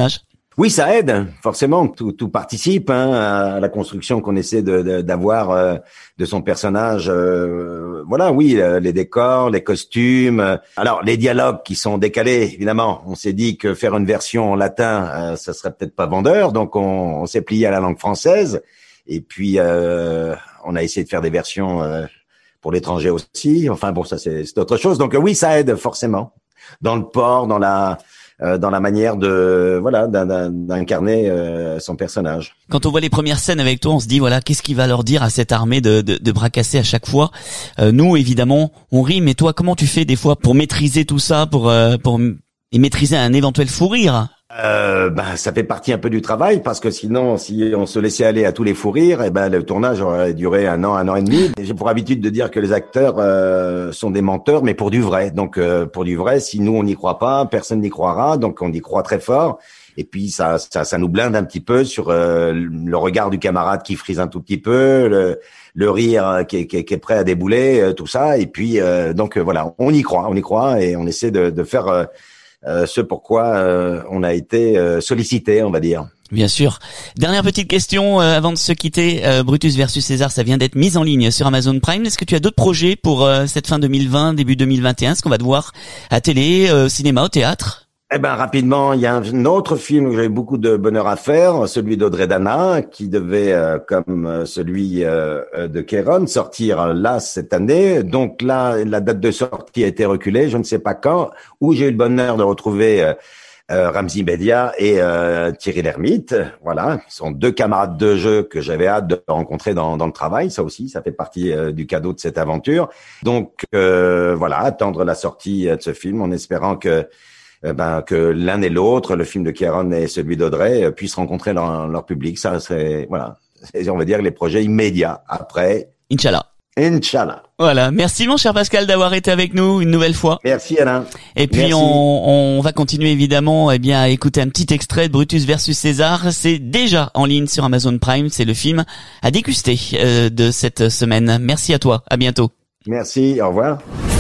Oui, ça aide, forcément. Tout, tout participe hein, à la construction qu'on essaie de, de, d'avoir euh, de son personnage. Euh, voilà, oui, euh, les décors, les costumes. Alors, les dialogues qui sont décalés, évidemment. On s'est dit que faire une version en latin, euh, ça serait peut-être pas vendeur, donc on, on s'est plié à la langue française. Et puis, euh, on a essayé de faire des versions euh, pour l'étranger aussi. Enfin, bon, ça c'est, c'est autre chose. Donc, euh, oui, ça aide forcément dans le port, dans la Euh, dans la manière de voilà d'incarner euh, son personnage. Quand on voit les premières scènes avec toi, on se dit voilà, qu'est-ce qu'il va leur dire à cette armée de, de, de bras cassés à chaque fois. Euh, nous, évidemment, on rit, mais toi, comment tu fais des fois pour maîtriser tout ça, pour euh, pour et maîtriser un éventuel fou rire? Euh, ben, ça fait partie un peu du travail parce que sinon, si on se laissait aller à tous les fous rires, eh ben, le tournage aurait duré un an, un an et demi. J'ai pour habitude de dire que les acteurs euh, sont des menteurs, mais pour du vrai. Donc, euh, pour du vrai, si nous on n'y croit pas, personne n'y croira. Donc, on y croit très fort. Et puis, ça, ça, ça nous blinde un petit peu sur euh, le regard du camarade qui frise un tout petit peu, le, le rire qui est, qui est, qui est prêt à débouler, euh, tout ça. Et puis, euh, donc euh, voilà, on y croit, on y croit, et on essaie de, de faire. Euh, Euh, ce pourquoi euh, on a été euh, sollicité, on va dire. Bien sûr. Dernière petite question euh, avant de se quitter. Euh, Brutus versus César, ça vient d'être mis en ligne sur Amazon Prime. Est-ce que tu as d'autres projets pour euh, cette fin deux mille vingt, début deux mille vingt et un? Est-ce qu'on va te voir à télé, euh, cinéma, au théâtre? Eh ben rapidement, il y a un autre film où j'avais beaucoup de bonheur à faire, celui d'Audrey Dana, qui devait, euh, comme celui euh, de Kéron, sortir là cette année. Donc là, la date de sortie a été reculée, je ne sais pas quand, où j'ai eu le bonheur de retrouver euh, euh, Ramzy Bedia et euh, Thierry Lhermitte. Voilà, ils sont deux camarades de jeu que j'avais hâte de rencontrer dans, dans le travail. Ça aussi, ça fait partie euh, du cadeau de cette aventure. Donc euh, voilà, attendre la sortie de ce film en espérant que Eh ben, que l'un et l'autre, le film de Kéron et celui d'Audrey, puissent rencontrer leur, leur public. Ça, c'est, voilà, c'est, on va dire, les projets immédiats. Après, Inch'Allah. Inch'Allah. Voilà. Merci, mon cher Pascal, d'avoir été avec nous une nouvelle fois. Merci, Alain. Et puis, Merci. on, on va continuer, évidemment, eh bien, à écouter un petit extrait de Brutus versus César. C'est déjà en ligne sur Amazon Prime. C'est le film à déguster euh, de cette semaine. Merci à toi. À bientôt. Merci. Au revoir.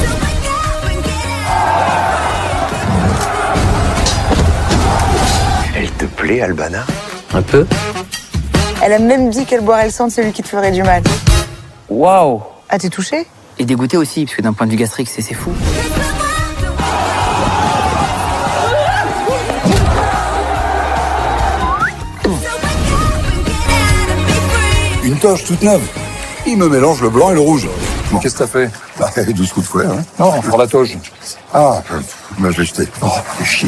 Elle te plaît, Albana? Un peu. Elle a même dit qu'elle boirait le sang de celui qui te ferait du mal. Waouh! Ah, t'es touché? Et dégoûté aussi, parce que d'un point de vue gastrique, c'est, c'est fou. Une toche toute neuve. Il me mélange le blanc et le rouge. Mais qu'est-ce que t'as fait? Bah, douze coups de fouet, hein. Non, pour la toge. Ah, bah, je l'ai jeté. Oh, fais chier.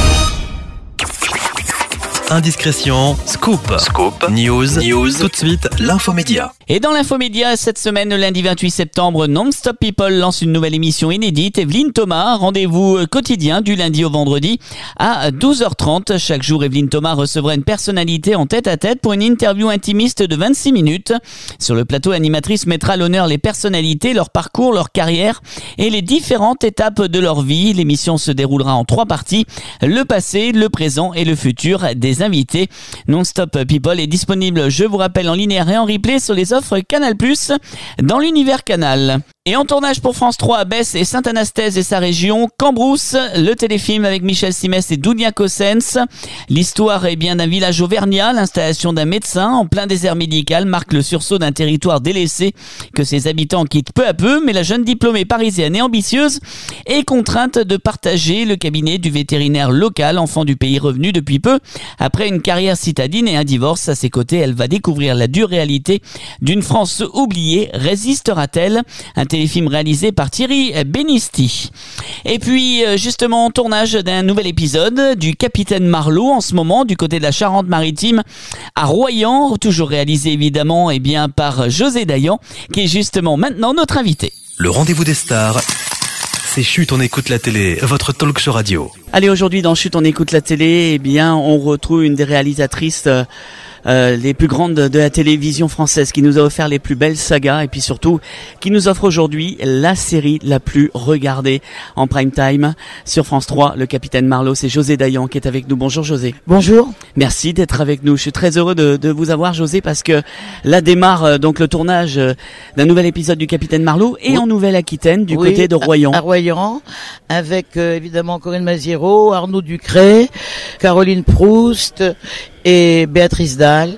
Indiscrétion, scoop, scoop, news, news, tout de suite, l'infomédia. Et dans l'infomédia, cette semaine, le lundi vingt-huit septembre, Non-Stop People lance une nouvelle émission inédite. Evelyne Thomas, rendez-vous quotidien du lundi au vendredi à douze heures trente. Chaque jour, Evelyne Thomas recevra une personnalité en tête-à-tête pour une interview intimiste de vingt-six minutes. Sur le plateau, l'animatrice mettra à l'honneur les personnalités, leur parcours, leur carrière et les différentes étapes de leur vie. L'émission se déroulera en trois parties, le passé, le présent et le futur des invités. Non-Stop People est disponible, je vous rappelle, en linéaire et en replay sur les offres Canal plus, dans l'univers Canal. Et en tournage pour France trois à Besse et Saint-Anastase et sa région, Cambrousse, le téléfilm avec Michel Simès et Dounia Cossens. L'histoire est bien d'un village auvergnat. L'installation d'un médecin en plein désert médical marque le sursaut d'un territoire délaissé que ses habitants quittent peu à peu, mais la jeune diplômée parisienne et ambitieuse est contrainte de partager le cabinet du vétérinaire local, enfant du pays revenu depuis peu. Après une carrière citadine et un divorce à ses côtés, elle va découvrir la dure réalité d'une France oubliée. Résistera-t-elle? Un téléfilm réalisé par Thierry Benisti. Et puis, justement, tournage d'un nouvel épisode du Capitaine Marlowe en ce moment, du côté de la Charente-Maritime, à Royan, toujours réalisé évidemment eh bien, par José Dayan, qui est justement maintenant notre invité. Le rendez-vous des stars, c'est Chut, on écoute la télé, votre talk show radio. Allez, aujourd'hui dans Chut, on écoute la télé, eh bien, on retrouve une des réalisatrices euh, euh, les plus grandes de, de la télévision française, qui nous a offert les plus belles sagas et puis surtout qui nous offre aujourd'hui la série la plus regardée en prime time sur France trois, le Capitaine Marlowe. C'est José Dayan qui est avec nous. Bonjour José. Bonjour. Merci d'être avec nous. Je suis très heureux de, de vous avoir José parce que là démarre euh, donc le tournage euh, d'un nouvel épisode du Capitaine Marlowe et oui. en Nouvelle-Aquitaine du oui, côté de Royan. À, à Royan, avec euh, évidemment Corinne Maziero, Arnaud Ducret, Caroline Proust et Béatrice Dalle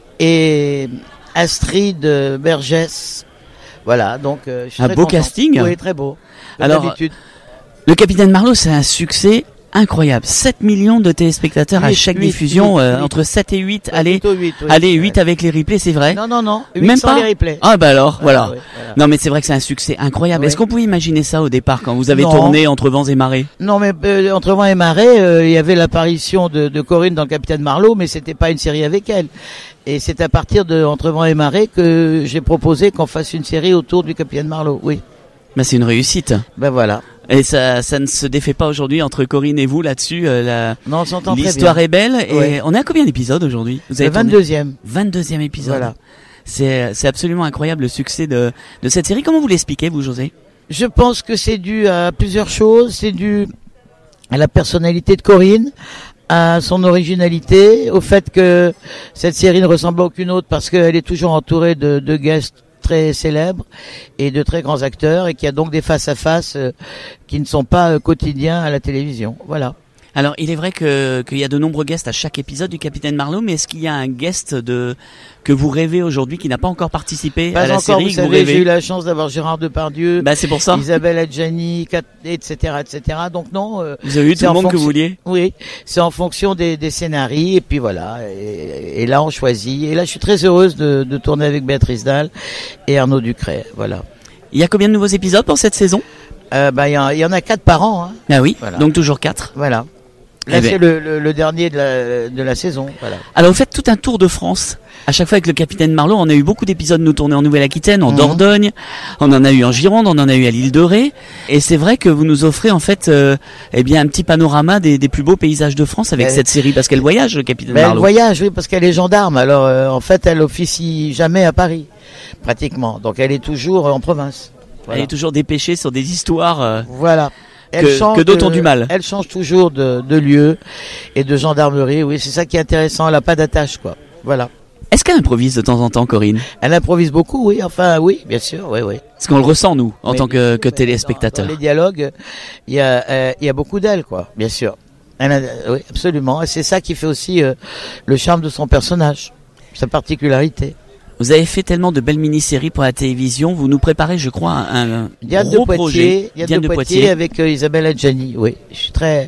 et Astrid Bergès. Voilà, donc euh, je suis un très beau content. casting. Oui, très beau. Comme Alors, d'habitude. Le Capitaine Marlowe, c'est un succès incroyable. sept millions de téléspectateurs huit, à chaque huit, diffusion, huit, euh, huit. entre sept et huit. Ouais, allez, plutôt huit, oui, allez, ouais. huit avec les replays, c'est vrai. Non, non, non. huit Même sans pas les replays. Ah bah alors, Ah, voilà. ouais, voilà. Non mais c'est vrai que c'est un succès incroyable. Ouais. Est-ce qu'on pouvait imaginer ça au départ quand vous avez Non. tourné Entre vents et marées? Non, mais euh, Entre vents et marées, euh, il y avait l'apparition de, de Corinne dans le Capitaine Marlowe, mais c'était pas une série avec elle. Et c'est à partir de Entre vents et marées que j'ai proposé qu'on fasse une série autour du Capitaine Marlowe. Oui. Bah c'est une réussite. Ben voilà. Et ça, ça ne se défait pas aujourd'hui entre Corinne et vous là-dessus. Euh, la... Non, on s'entend très bien. L'histoire est belle. Et Ouais. on est à combien d'épisodes aujourd'hui? Vous avez Le vingt-deuxième. vingt-deuxième épisode. Voilà. C'est, c'est absolument incroyable le succès de, de cette série. Comment vous l'expliquez, vous, José? Je pense que c'est dû à plusieurs choses. C'est dû à la personnalité de Corinne, à son originalité, au fait que cette série ne ressemble à aucune autre parce qu'elle est toujours entourée de, de guests très célèbres et de très grands acteurs et qu'il y a donc des face-à-face euh, qui ne sont pas euh, quotidiens à la télévision. Voilà. Alors, il est vrai que qu'il y a de nombreux guests à chaque épisode du Capitaine Marlowe, mais est-ce qu'il y a un guest de que vous rêvez aujourd'hui qui n'a pas encore participé Pas à la encore, série vous que savez, vous rêvez? j'ai eu la chance d'avoir Gérard Depardieu, bah, c'est pour ça. Isabelle Adjani, et cetera, et cetera. Donc non. Euh, vous avez eu tout le monde que vous vouliez? Oui, c'est en fonction des, des scénarios et puis voilà. Et, et là, on choisit. Et là, je suis très heureuse de, de tourner avec Béatrice Dalle et Arnaud Ducret. Voilà. Il y a combien de nouveaux épisodes pour cette saison? Euh, bah, il y, en, il y en a quatre par an. Hein. Ah oui. Voilà. Donc toujours quatre. Voilà. Là, Eh ben. c'est le, le, le dernier de la, de la saison. Voilà. Alors, vous faites tout un tour de France. À chaque fois avec le Capitaine Marlowe, on a eu beaucoup d'épisodes nous tournés en Nouvelle-Aquitaine, en Mhm. Dordogne, on en a eu en Gironde, on en a eu à l'île de Ré. Et c'est vrai que vous nous offrez en fait, euh, eh bien, un petit panorama des, des plus beaux paysages de France avec Ben, cette série, parce qu'elle voyage, le Capitaine Ben, elle Marlowe. voyage, oui, parce qu'elle est gendarme. Alors, euh, en fait, elle officie jamais à Paris, pratiquement. Donc, elle est toujours euh, en province. Voilà. Elle est toujours dépêchée sur des histoires. Euh, Voilà. Elle que, change que d'autres de- ont du mal. Elle change toujours de, de lieu et de gendarmerie. Oui, c'est ça qui est intéressant. Elle n'a pas d'attache, quoi. Voilà. Est-ce qu'elle improvise de temps en temps, Corinne? Elle improvise beaucoup, oui. Enfin, oui, bien sûr, oui, oui. Parce qu'on le ressent, nous, en Oui, tant que, bien que sûr, téléspectateurs. Dans les dialogues, il y a, euh, il y a beaucoup d'elle, quoi. Bien sûr. Elle a- oui, absolument. Et c'est ça qui fait aussi euh, le charme de son personnage, sa particularité. Vous avez fait tellement de belles mini-séries pour la télévision. Vous nous préparez, je crois, un, un Diane gros de Poitiers, projet. Diane de Poitiers avec euh, Isabelle Adjani. Oui, je suis très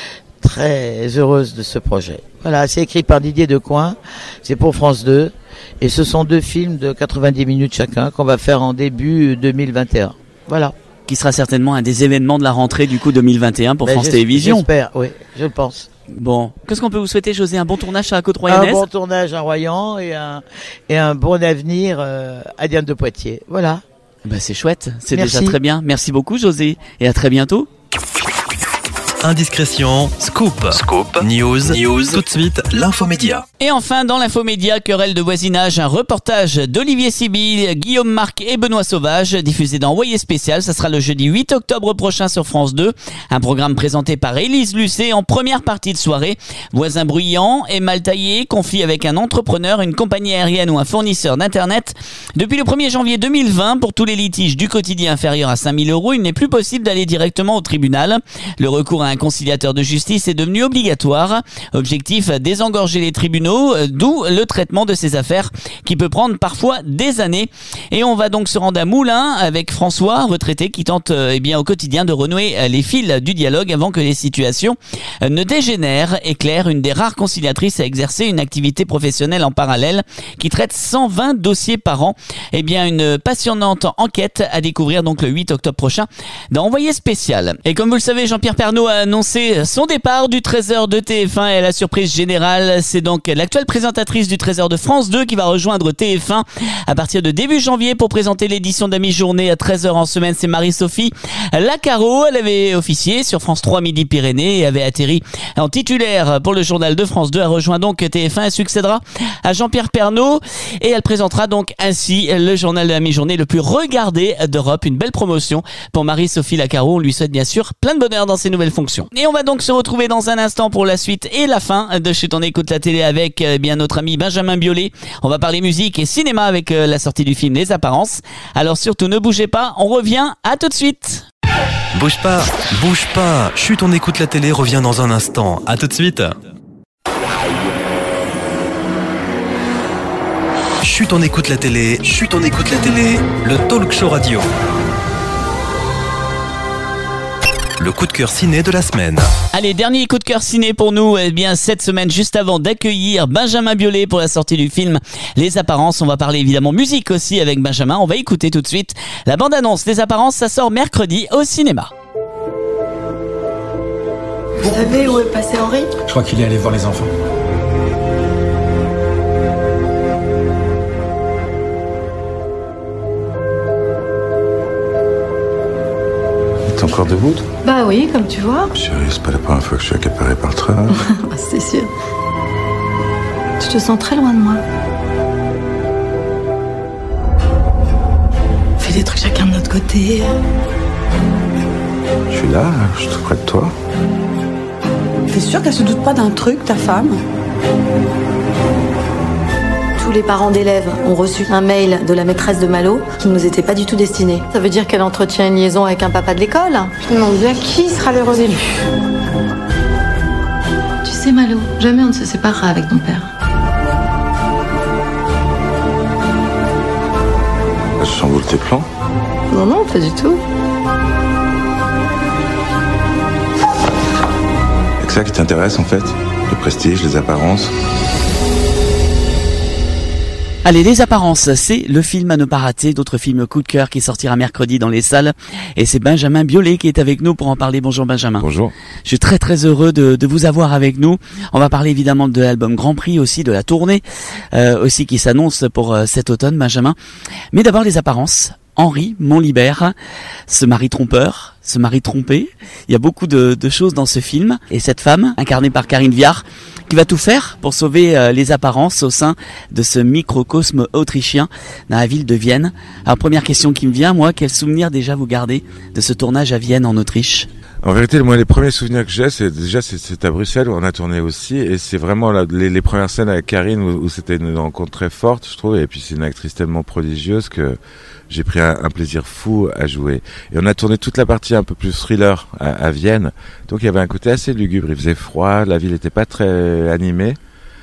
très heureuse de ce projet. Voilà, c'est écrit par Didier Decoing, c'est pour France deux, et ce sont deux films de quatre-vingt-dix minutes chacun qu'on va faire en début deux mille vingt et un. Voilà. Qui sera certainement un des événements de la rentrée du coup deux mille vingt et un pour Ben, France j'es- Télévisions. J'espère, oui, je le pense. Bon, qu'est-ce qu'on peut vous souhaiter, José? Un bon tournage sur la côte Un royanaise? bon tournage à Royan et un, et un bon avenir euh, à Diane de Poitiers. Voilà. Bah, c'est chouette, c'est Merci. déjà très bien. Merci beaucoup, José, et à très bientôt. Indiscrétion, scoop, scoop, news, news, tout de suite, l'infomédia. Et enfin, dans l'infomédia, querelle de voisinage, un reportage d'Olivier Sibyl, Guillaume Marc et Benoît Sauvage, diffusé dans Envoyé spécial. Ça sera le jeudi huit octobre prochain sur France deux. Un programme présenté par Élise Lucet en première partie de soirée. Voisins bruyants et mal taillés, conflit avec un entrepreneur, une compagnie aérienne ou un fournisseur d'Internet. Depuis le premier janvier deux mille vingt, pour tous les litiges du quotidien inférieurs à cinq mille euros, il n'est plus possible d'aller directement au tribunal. Le recours à un conciliateur de justice est devenu obligatoire. Objectif, désengorger les tribunaux, euh, d'où le traitement de ces affaires qui peut prendre parfois des années. Et on va donc se rendre à Moulins avec François, retraité, qui tente euh, eh bien, au quotidien de renouer euh, les fils du dialogue avant que les situations euh, ne dégénèrent. Et Claire, une des rares conciliatrices à exercer une activité professionnelle en parallèle, qui traite cent vingt dossiers par an. Eh bien, une passionnante enquête à découvrir donc le huit octobre prochain dans Envoyé spécial. Et comme vous le savez, Jean-Pierre Pernaut a annoncé son départ du treize heures de T F un et la surprise générale, c'est donc l'actuelle présentatrice du Trésor de France deux qui va rejoindre T F un à partir de début janvier pour présenter l'édition de la mi-journée à treize heures en semaine. C'est Marie-Sophie Lacaro. Elle avait officié sur France trois Midi-Pyrénées et avait atterri en titulaire pour le journal de France deux. Elle rejoint donc T F un et succédera à Jean-Pierre Pernaut et elle présentera donc ainsi le journal de la mi-journée le plus regardé d'Europe. Une belle promotion pour Marie-Sophie Lacaro. On lui souhaite bien sûr plein de bonheur dans ses nouvelles fonctions. Et on va donc se retrouver dans un instant pour la suite et la fin de Chut on écoute la télé avec eh bien notre ami Benjamin Biolay. On va parler musique et cinéma avec la sortie du film Les Apparences. Alors surtout ne bougez pas, on revient, à tout de suite. Bouge pas, bouge pas. Chut on écoute la télé revient dans un instant. À tout de suite. Chut on écoute la télé, chut on écoute la télé, le talk show radio. Le coup de cœur ciné de la semaine. Allez, dernier coup de cœur ciné pour nous, eh bien cette semaine, juste avant d'accueillir Benjamin Biolay pour la sortie du film Les Apparences. On va parler évidemment musique aussi avec Benjamin. On va écouter tout de suite la bande-annonce Les Apparences. Ça sort mercredi au cinéma. Vous savez où est passé Henri ? Je crois qu'il est allé voir les enfants. T'es encore debout? Bah oui, comme tu vois. Chérie, c'est pas la première fois que je suis accaparé par le train. C'est sûr. Je te sens très loin de moi. On fait des trucs chacun de notre côté. Je suis là, je suis tout près de toi. T'es sûr qu'elle se doute pas d'un truc, ta femme? Tous les parents d'élèves ont reçu un mail de la maîtresse de Malo qui ne nous était pas du tout destiné. Ça veut dire qu'elle entretient une liaison avec un papa de l'école. Je me demande bien qui sera l'heureux élu. Tu sais Malo, jamais on ne se séparera avec ton père. Je chamboule tes plans? Non, non, pas du tout. C'est que ça qui t'intéresse en fait? Le prestige, les apparences? Allez, Les Apparences, c'est le film à ne pas rater, d'autres films coup de cœur qui sortira mercredi dans les salles. Et c'est Benjamin Biolay qui est avec nous pour en parler. Bonjour Benjamin. Bonjour. Je suis très très heureux de, de vous avoir avec nous. On va parler évidemment de l'album Grand Prix, aussi de la tournée, euh, aussi qui s'annonce pour euh, cet automne, Benjamin. Mais d'abord Les Apparences. Henri Montlibert, ce mari trompeur, ce mari trompé. Il y a beaucoup de, de choses dans ce film. Et cette femme, incarnée par Karine Viard, qui va tout faire pour sauver euh, les apparences au sein de ce microcosme autrichien dans la ville de Vienne. Alors première question qui me vient, moi, quel souvenir déjà vous gardez de ce tournage à Vienne en Autriche ? En vérité, moi, les premiers souvenirs que j'ai, c'est déjà c'est, c'est à Bruxelles où on a tourné aussi, et c'est vraiment la, les, les premières scènes avec Karine où, où c'était une rencontre très forte, je trouve, et puis c'est une actrice tellement prodigieuse que j'ai pris un, un plaisir fou à jouer. Et on a tourné toute la partie un peu plus thriller à, à Vienne, donc il y avait un côté assez lugubre, il faisait froid, la ville n'était pas très animée,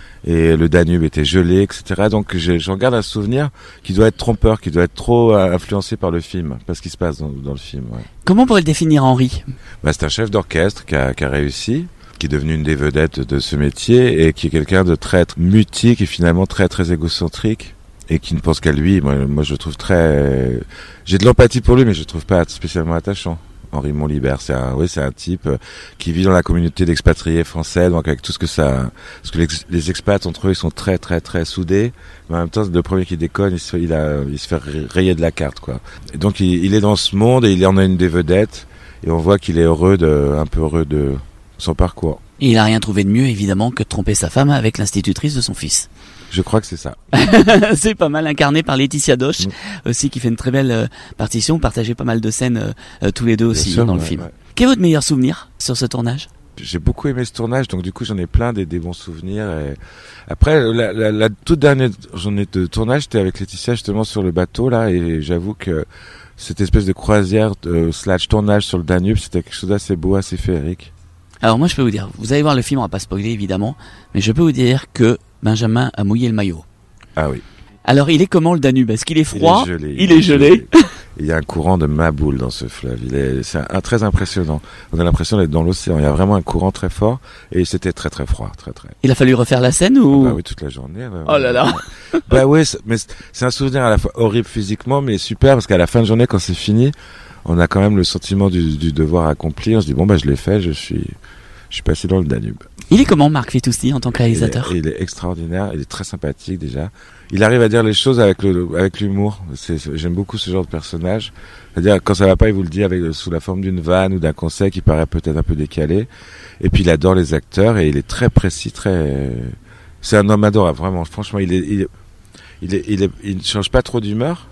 et le Danube était gelé, et cetera. Donc j'en garde un souvenir qui doit être trompeur, qui doit être trop influencé par le film, parce qu'il se passe dans, dans le film. Ouais. Comment on pourrait le définir, Henri ? Bah, c'est un chef d'orchestre qui a, qui a réussi, qui est devenu une des vedettes de ce métier, et qui est quelqu'un de très mutique et finalement très très égocentrique, et qui ne pense qu'à lui. Moi, moi je le trouve très... J'ai de l'empathie pour lui, mais je le trouve pas spécialement attachant. Henri Montlibert, c'est un, oui, c'est un type qui vit dans la communauté d'expatriés français, donc avec tout ce que ça, parce que les, les expats entre eux, ils sont très, très, très soudés, mais en même temps, le premier qui déconne, il se, il a, il se fait rayer de la carte, quoi. Et donc, il, il est dans ce monde et il en a une des vedettes, et on voit qu'il est heureux de, un peu heureux de son parcours. Et il a rien trouvé de mieux, évidemment, que de tromper sa femme avec l'institutrice de son fils. Je crois que c'est ça. C'est pas mal, incarné par Laetitia Doche, mmh. aussi, qui fait une très belle euh, partition. Vous partagez pas mal de scènes euh, tous les deux aussi sûr, dans ouais, le film. Ouais. Quel est votre meilleur souvenir sur ce tournage ? J'ai beaucoup aimé ce tournage, donc du coup j'en ai plein des, des bons souvenirs. Et... Après, la, la, la toute dernière journée de tournage, j'étais avec Laetitia justement sur le bateau là, et j'avoue que cette espèce de croisière euh, slash tournage sur le Danube, c'était quelque chose d'assez beau, assez féerique. Alors moi je peux vous dire, vous allez voir le film, on va pas spoiler évidemment, mais je peux vous dire que Benjamin a mouillé le maillot. Ah oui. Alors il est comment le Danube ? Est-ce qu'il est froid ? Il est gelé. Il, il est gelé. gelé. Il y a un courant de maboule dans ce fleuve. Il est, c'est un, un, très impressionnant. On a l'impression d'être dans l'océan. Il y a vraiment un courant très fort et c'était très très froid, très très. Il a fallu refaire la scène ou ? Ah bah oui, toute la journée. Bah, oh là là. Bah oui, mais c'est un souvenir à la fois horrible physiquement, mais super parce qu'à la fin de journée, quand c'est fini, on a quand même le sentiment du, du devoir accompli. On se dit bon bah je l'ai fait, je suis. je suis passé dans le Danube. Il est comment Marc Fitoussi en tant que réalisateur? il est, il est extraordinaire, il est très sympathique déjà. Il arrive à dire les choses avec le, avec l'humour. C'est, c'est, j'aime beaucoup ce genre de personnage. C'est-à-dire, quand ça va pas, il vous le dit avec, sous la forme d'une vanne ou d'un conseil qui paraît peut-être un peu décalé. Et puis, il adore les acteurs et il est très précis, très, c'est un homme adorable, vraiment. Franchement, il est, il est, il est, il, est, il ne change pas trop d'humeur.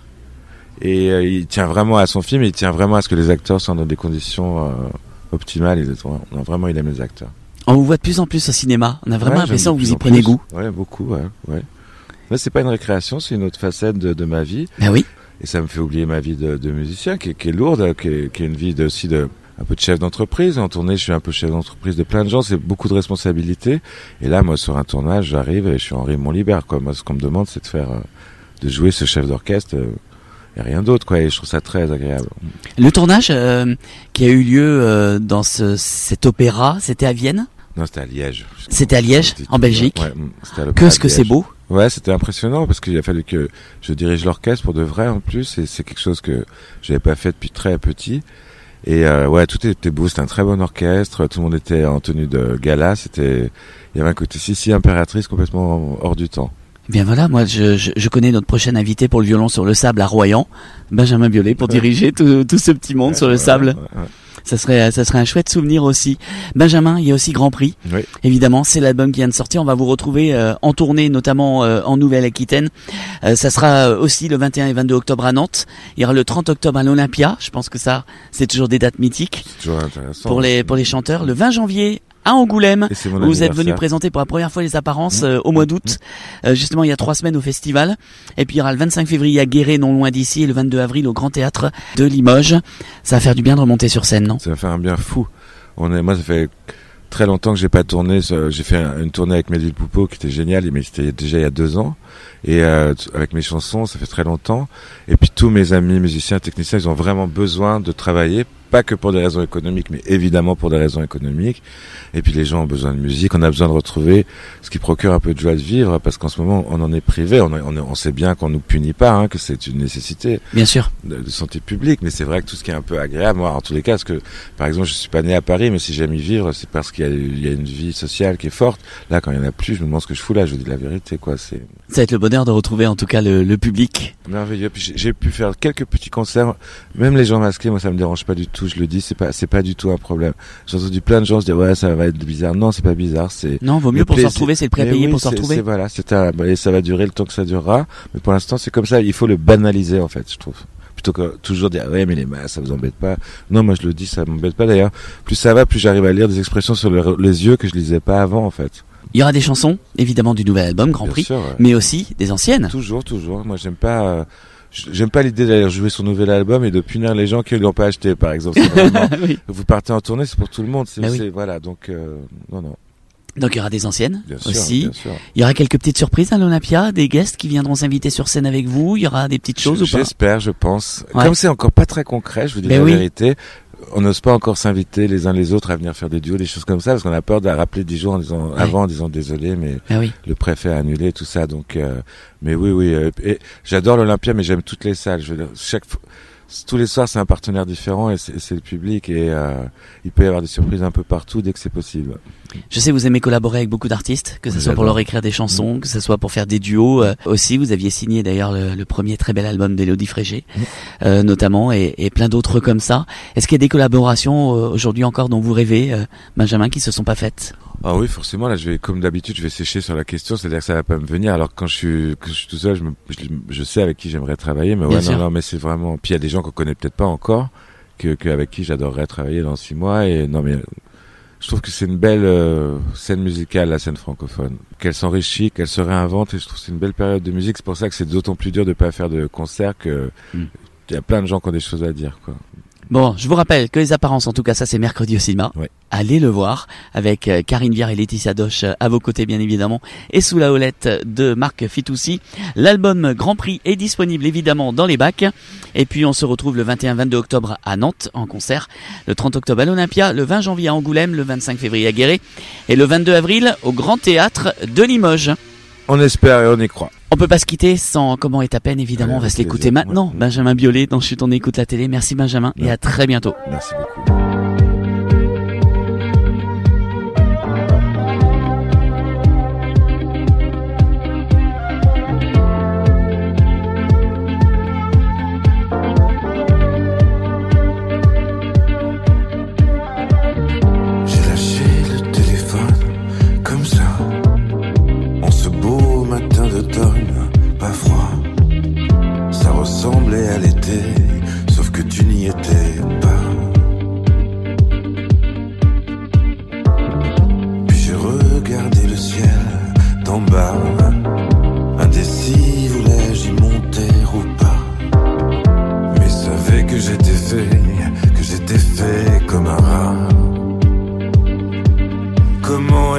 Et euh, il tient vraiment à son film et il tient vraiment à ce que les acteurs soient dans des conditions, euh, optimales. Il est, non, vraiment, il aime les acteurs. On vous voit de plus en plus au cinéma. On a vraiment ouais, l'impression que vous y plus. prenez goût. Ouais, beaucoup, ouais, ouais. Là, c'est pas une récréation, c'est une autre facette de, de ma vie. Ben oui. Et ça me fait oublier ma vie de, de musicien, qui, qui est lourde, qui est, qui est une vie de, aussi de, un peu de chef d'entreprise. En tournée, je suis un peu chef d'entreprise de plein de gens, c'est beaucoup de responsabilités. Et là, moi, sur un tournage, j'arrive et je suis Henri Montlibert, quoi. Moi, ce qu'on me demande, c'est de faire, euh, de jouer ce chef d'orchestre, euh, et rien d'autre, quoi. Et je trouve ça très agréable. Le tournage, euh, qui a eu lieu, euh, dans ce, cet opéra, c'était à Vienne? Non, c'était à Liège. C'était à Liège, en Belgique. Ouais, c'était à que ce que c'est beau. Ouais, c'était impressionnant parce qu'il a fallu que je dirige l'orchestre pour de vrai en plus, et c'est quelque chose que j'avais pas fait depuis très petit. Et euh, ouais, tout était beau, c'était un très bon orchestre, tout le monde était en tenue de gala, c'était, il y avait un côté Sissi impératrice complètement hors du temps. Bien voilà, moi je, je, je connais notre prochain invité pour le violon sur le sable à Royan, Benjamin Biolay, pour ouais. diriger tout, tout ce petit monde ouais, sur le ouais, sable. Ouais, ouais. Ça serait, ça serait un chouette souvenir aussi. Benjamin, il y a aussi Grand Prix. Oui. Évidemment, c'est l'album qui vient de sortir. On va vous retrouver euh, en tournée, notamment euh, en Nouvelle-Aquitaine. Euh, ça sera aussi le vingt et un et vingt-deux octobre à Nantes. Il y aura le trente octobre à l'Olympia. Je pense que ça, c'est toujours des dates mythiques. C'est toujours intéressant. Pour les, pour les chanteurs. Le vingt janvier à Angoulême, où vous êtes venu présenter pour la première fois les apparences mmh. euh, au mois d'août, mmh. euh, justement il y a trois semaines au festival. Et puis il y aura le vingt-cinq février à Guéret, non loin d'ici, et le vingt-deux avril au Grand Théâtre de Limoges. Ça va faire du bien de remonter sur scène, non? Ça va faire un bien fou. On est, moi ça fait très longtemps que j'ai pas tourné. J'ai fait une tournée avec Melville Poupeau qui était géniale, mais c'était déjà il y a deux ans. Et euh, avec mes chansons, ça fait très longtemps. Et puis tous mes amis musiciens, techniciens, ils ont vraiment besoin de travailler. Pas que pour des raisons économiques, mais évidemment pour des raisons économiques. Et puis les gens ont besoin de musique, on a besoin de retrouver ce qui procure un peu de joie de vivre, parce qu'en ce moment on en est privé, on, on, on sait bien qu'on nous punit pas, hein, que c'est une nécessité. Bien sûr. De, de santé publique, mais c'est vrai que tout ce qui est un peu agréable, moi en tous les cas, parce que par exemple je suis pas né à Paris, mais si j'aime y vivre, c'est parce qu'il y a, il y a une vie sociale qui est forte. Là quand il y en a plus, je me demande ce que je fous là, je vous dis la vérité, quoi. C'est... Ça va être le bonheur de retrouver en tout cas le, le public. Merveilleux. Puis j'ai, j'ai pu faire quelques petits concerts, même les gens masqués, moi ça me dérange pas du tout, je le dis, c'est pas c'est pas du tout un problème. J'ai entendu plein de gens se dire ouais ça va être bizarre. Non, c'est pas bizarre, c'est non, vaut mieux pour se retrouver, c'est le prêt à payer oui, pour se retrouver. C'est, voilà, c'est un, et ça va durer le temps que ça durera, mais pour l'instant c'est comme ça, il faut le banaliser en fait, je trouve. Plutôt que toujours dire ouais mais les masses ça vous embête pas. Non, moi je le dis, ça m'embête pas d'ailleurs. Plus ça va, plus j'arrive à lire des expressions sur le, les yeux que je lisais pas avant en fait. Il y aura des chansons, évidemment du nouvel album Grand Prix, sûr, ouais. mais aussi des anciennes. Toujours, toujours. Moi j'aime pas euh, J'aime pas l'idée d'aller jouer son nouvel album et de punir les gens qui ne l'ont pas acheté, par exemple. C'est vraiment, oui. Vous partez en tournée, c'est pour tout le monde. C'est, c'est, oui. Voilà, donc euh, non, non. Donc il y aura des anciennes bien aussi. Sûr, bien sûr. Il y aura quelques petites surprises à l'Olympia, des guests qui viendront s'inviter sur scène avec vous. Il y aura des petites choses je, ou pas? J'espère, je pense. Ouais. Comme c'est encore pas très concret, je vous dis ben la oui. vérité. On n'ose pas encore s'inviter les uns les autres à venir faire des duos, des choses comme ça, parce qu'on a peur de rappeler dix jours en disant, ouais. avant en disant désolé, mais ah oui. le préfet a annulé tout ça. Donc, euh, mais oui, oui. Euh, et j'adore l'Olympia, mais j'aime toutes les salles. Je veux dire, chaque tous les soirs, c'est un partenaire différent et c'est, c'est le public et euh, il peut y avoir des surprises un peu partout dès que c'est possible. Je sais, vous aimez collaborer avec beaucoup d'artistes, que ce soit pour leur écrire des chansons, mmh. que ce soit pour faire des duos. Euh, aussi, vous aviez signé d'ailleurs le, le premier très bel album d'Élodie Frégé, mmh. euh, notamment, et, et plein d'autres comme ça. Est-ce qu'il y a des collaborations euh, aujourd'hui encore dont vous rêvez, euh, Benjamin, qui se sont pas faites? Ah oui, forcément. Là, je vais, comme d'habitude, je vais sécher sur la question, c'est-à-dire que ça va pas me venir. Alors quand je suis, quand je suis tout seul, je, me, je, je sais avec qui j'aimerais travailler, mais ouais, non, non, mais c'est vraiment. Puis il y a des gens qu'on connaît peut-être pas encore, que, que avec qui j'adorerais travailler dans six mois. Et non, mais je trouve que c'est une belle euh, scène musicale, la scène francophone. Qu'elle s'enrichit, qu'elle se réinvente, et je trouve que c'est une belle période de musique. C'est pour ça que c'est d'autant plus dur de pas faire de concerts, que il mm. y a plein de gens qui ont des choses à dire, quoi. Bon, je vous rappelle que les apparences, en tout cas, ça c'est mercredi au cinéma. Ouais. Allez le voir avec euh, Karine Viard et Laetitia Doche euh, à vos côtés, bien évidemment, et sous la houlette de Marc Fitoussi. L'album Grand Prix est disponible évidemment dans les bacs. Et puis on se retrouve le vingt et un vingt-deux octobre à Nantes en concert, le trente octobre à l'Olympia, le vingt janvier à Angoulême, le vingt-cinq février à Guéret et le vingt-deux avril au Grand Théâtre de Limoges. On espère et on y croit. On peut pas se quitter sans Comment est ta peine, évidemment. Ouais, on va se l'écouter plaisir. Maintenant. Ouais. Benjamin Biolay dans Chut, on écoute la télé. Merci Benjamin ouais. et à très bientôt. Merci beaucoup.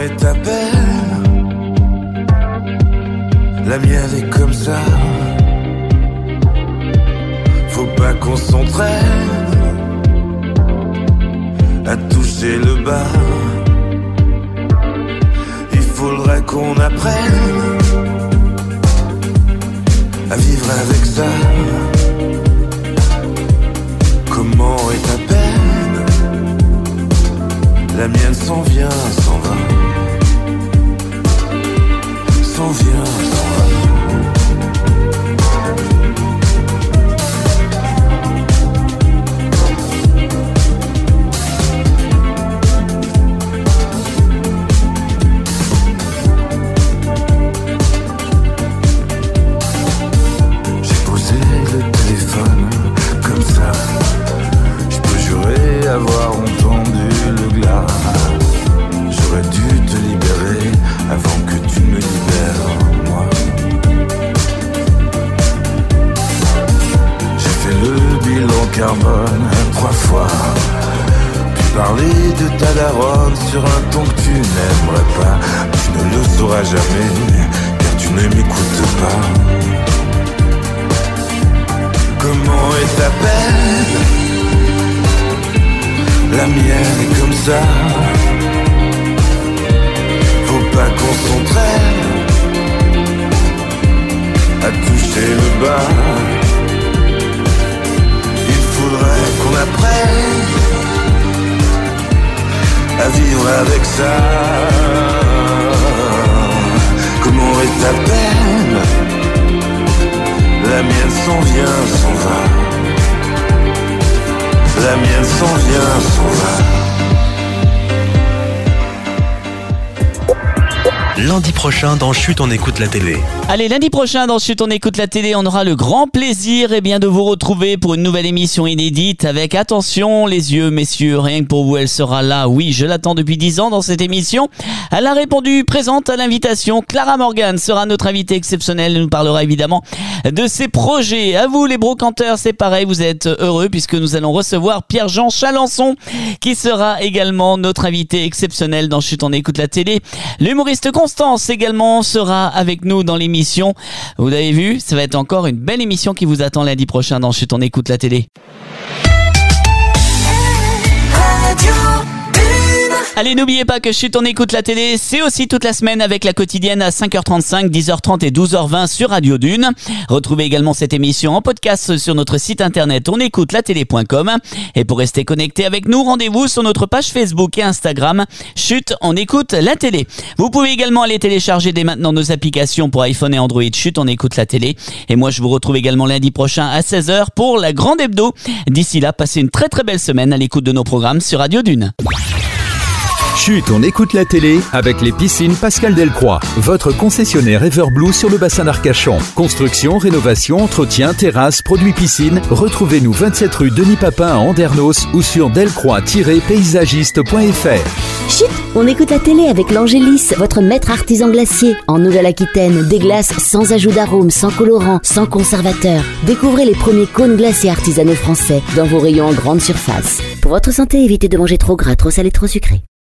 est ta peine? La mienne est comme ça. Faut pas qu'on s'entraîne à toucher le bas. Il faudrait qu'on apprenne à vivre avec ça. Comment est ta peine? La mienne s'en vient, s'en va. S'en vient, s'en va. J'ai posé le téléphone comme ça. Je peux jurer avoir entendu le glas. J'aurais dû te libérer avant que tu me libères, moi. J'ai fait le bilan carbone trois fois, puis parler de ta daronne sur un ton que tu n'aimerais pas. Tu ne le sauras jamais, car tu ne m'écoutes pas. Comment est ta peine? La mienne est comme ça. Faut pas qu'on s'entraîne à toucher le bas. Il faudrait qu'on apprenne à vivre avec ça. Comment est ta peine? La mienne s'en vient, s'en va. La mienne s'en vient, s'en va. Lundi prochain dans Chut, on écoute la télé. Allez, lundi prochain dans Chut, on écoute la télé, on aura le grand plaisir eh bien, de vous retrouver pour une nouvelle émission inédite avec, attention les yeux messieurs, rien que pour vous, elle sera là. Oui, je l'attends depuis dix ans dans cette émission. Elle a répondu présente à l'invitation. Clara Morgan sera notre invitée exceptionnelle. Elle nous parlera évidemment de ses projets. À vous les brocanteurs, c'est pareil, vous êtes heureux puisque nous allons recevoir Pierre-Jean Chalençon qui sera également notre invité exceptionnel dans Chut, on écoute la télé. L'humoriste Constance également sera avec nous dans l'émission. Vous avez vu, ça va être encore une belle émission qui vous attend lundi prochain dans Chut, on écoute la télé. Allez, n'oubliez pas que Chut, on écoute la télé, c'est aussi toute la semaine avec la quotidienne à cinq heures trente-cinq, dix heures trente et douze heures vingt sur Radio Dune. Retrouvez également cette émission en podcast sur notre site internet on écoute la télé point com. Et pour rester connecté avec nous, rendez-vous sur notre page Facebook et Instagram Chut, on écoute la télé. Vous pouvez également aller télécharger dès maintenant nos applications pour iPhone et Android Chut, on écoute la télé. Et moi, je vous retrouve également lundi prochain à seize heures pour la grande hebdo. D'ici là, passez une très très belle semaine à l'écoute de nos programmes sur Radio Dune. Chut, on écoute la télé avec les piscines Pascal Delcroix, votre concessionnaire Everblue sur le bassin d'Arcachon. Construction, rénovation, entretien, terrasse, produits piscine. Retrouvez-nous vingt-sept rue Denis Papin à Andernos ou sur delcroix tiret paysagiste point f r. Chut, on écoute la télé avec l'Angélis, votre maître artisan glacier. En Nouvelle-Aquitaine, des glaces sans ajout d'arôme, sans colorant, sans conservateur. Découvrez les premiers cônes glacés artisanaux français dans vos rayons en grande surface. Pour votre santé, évitez de manger trop gras, trop salé, trop sucré.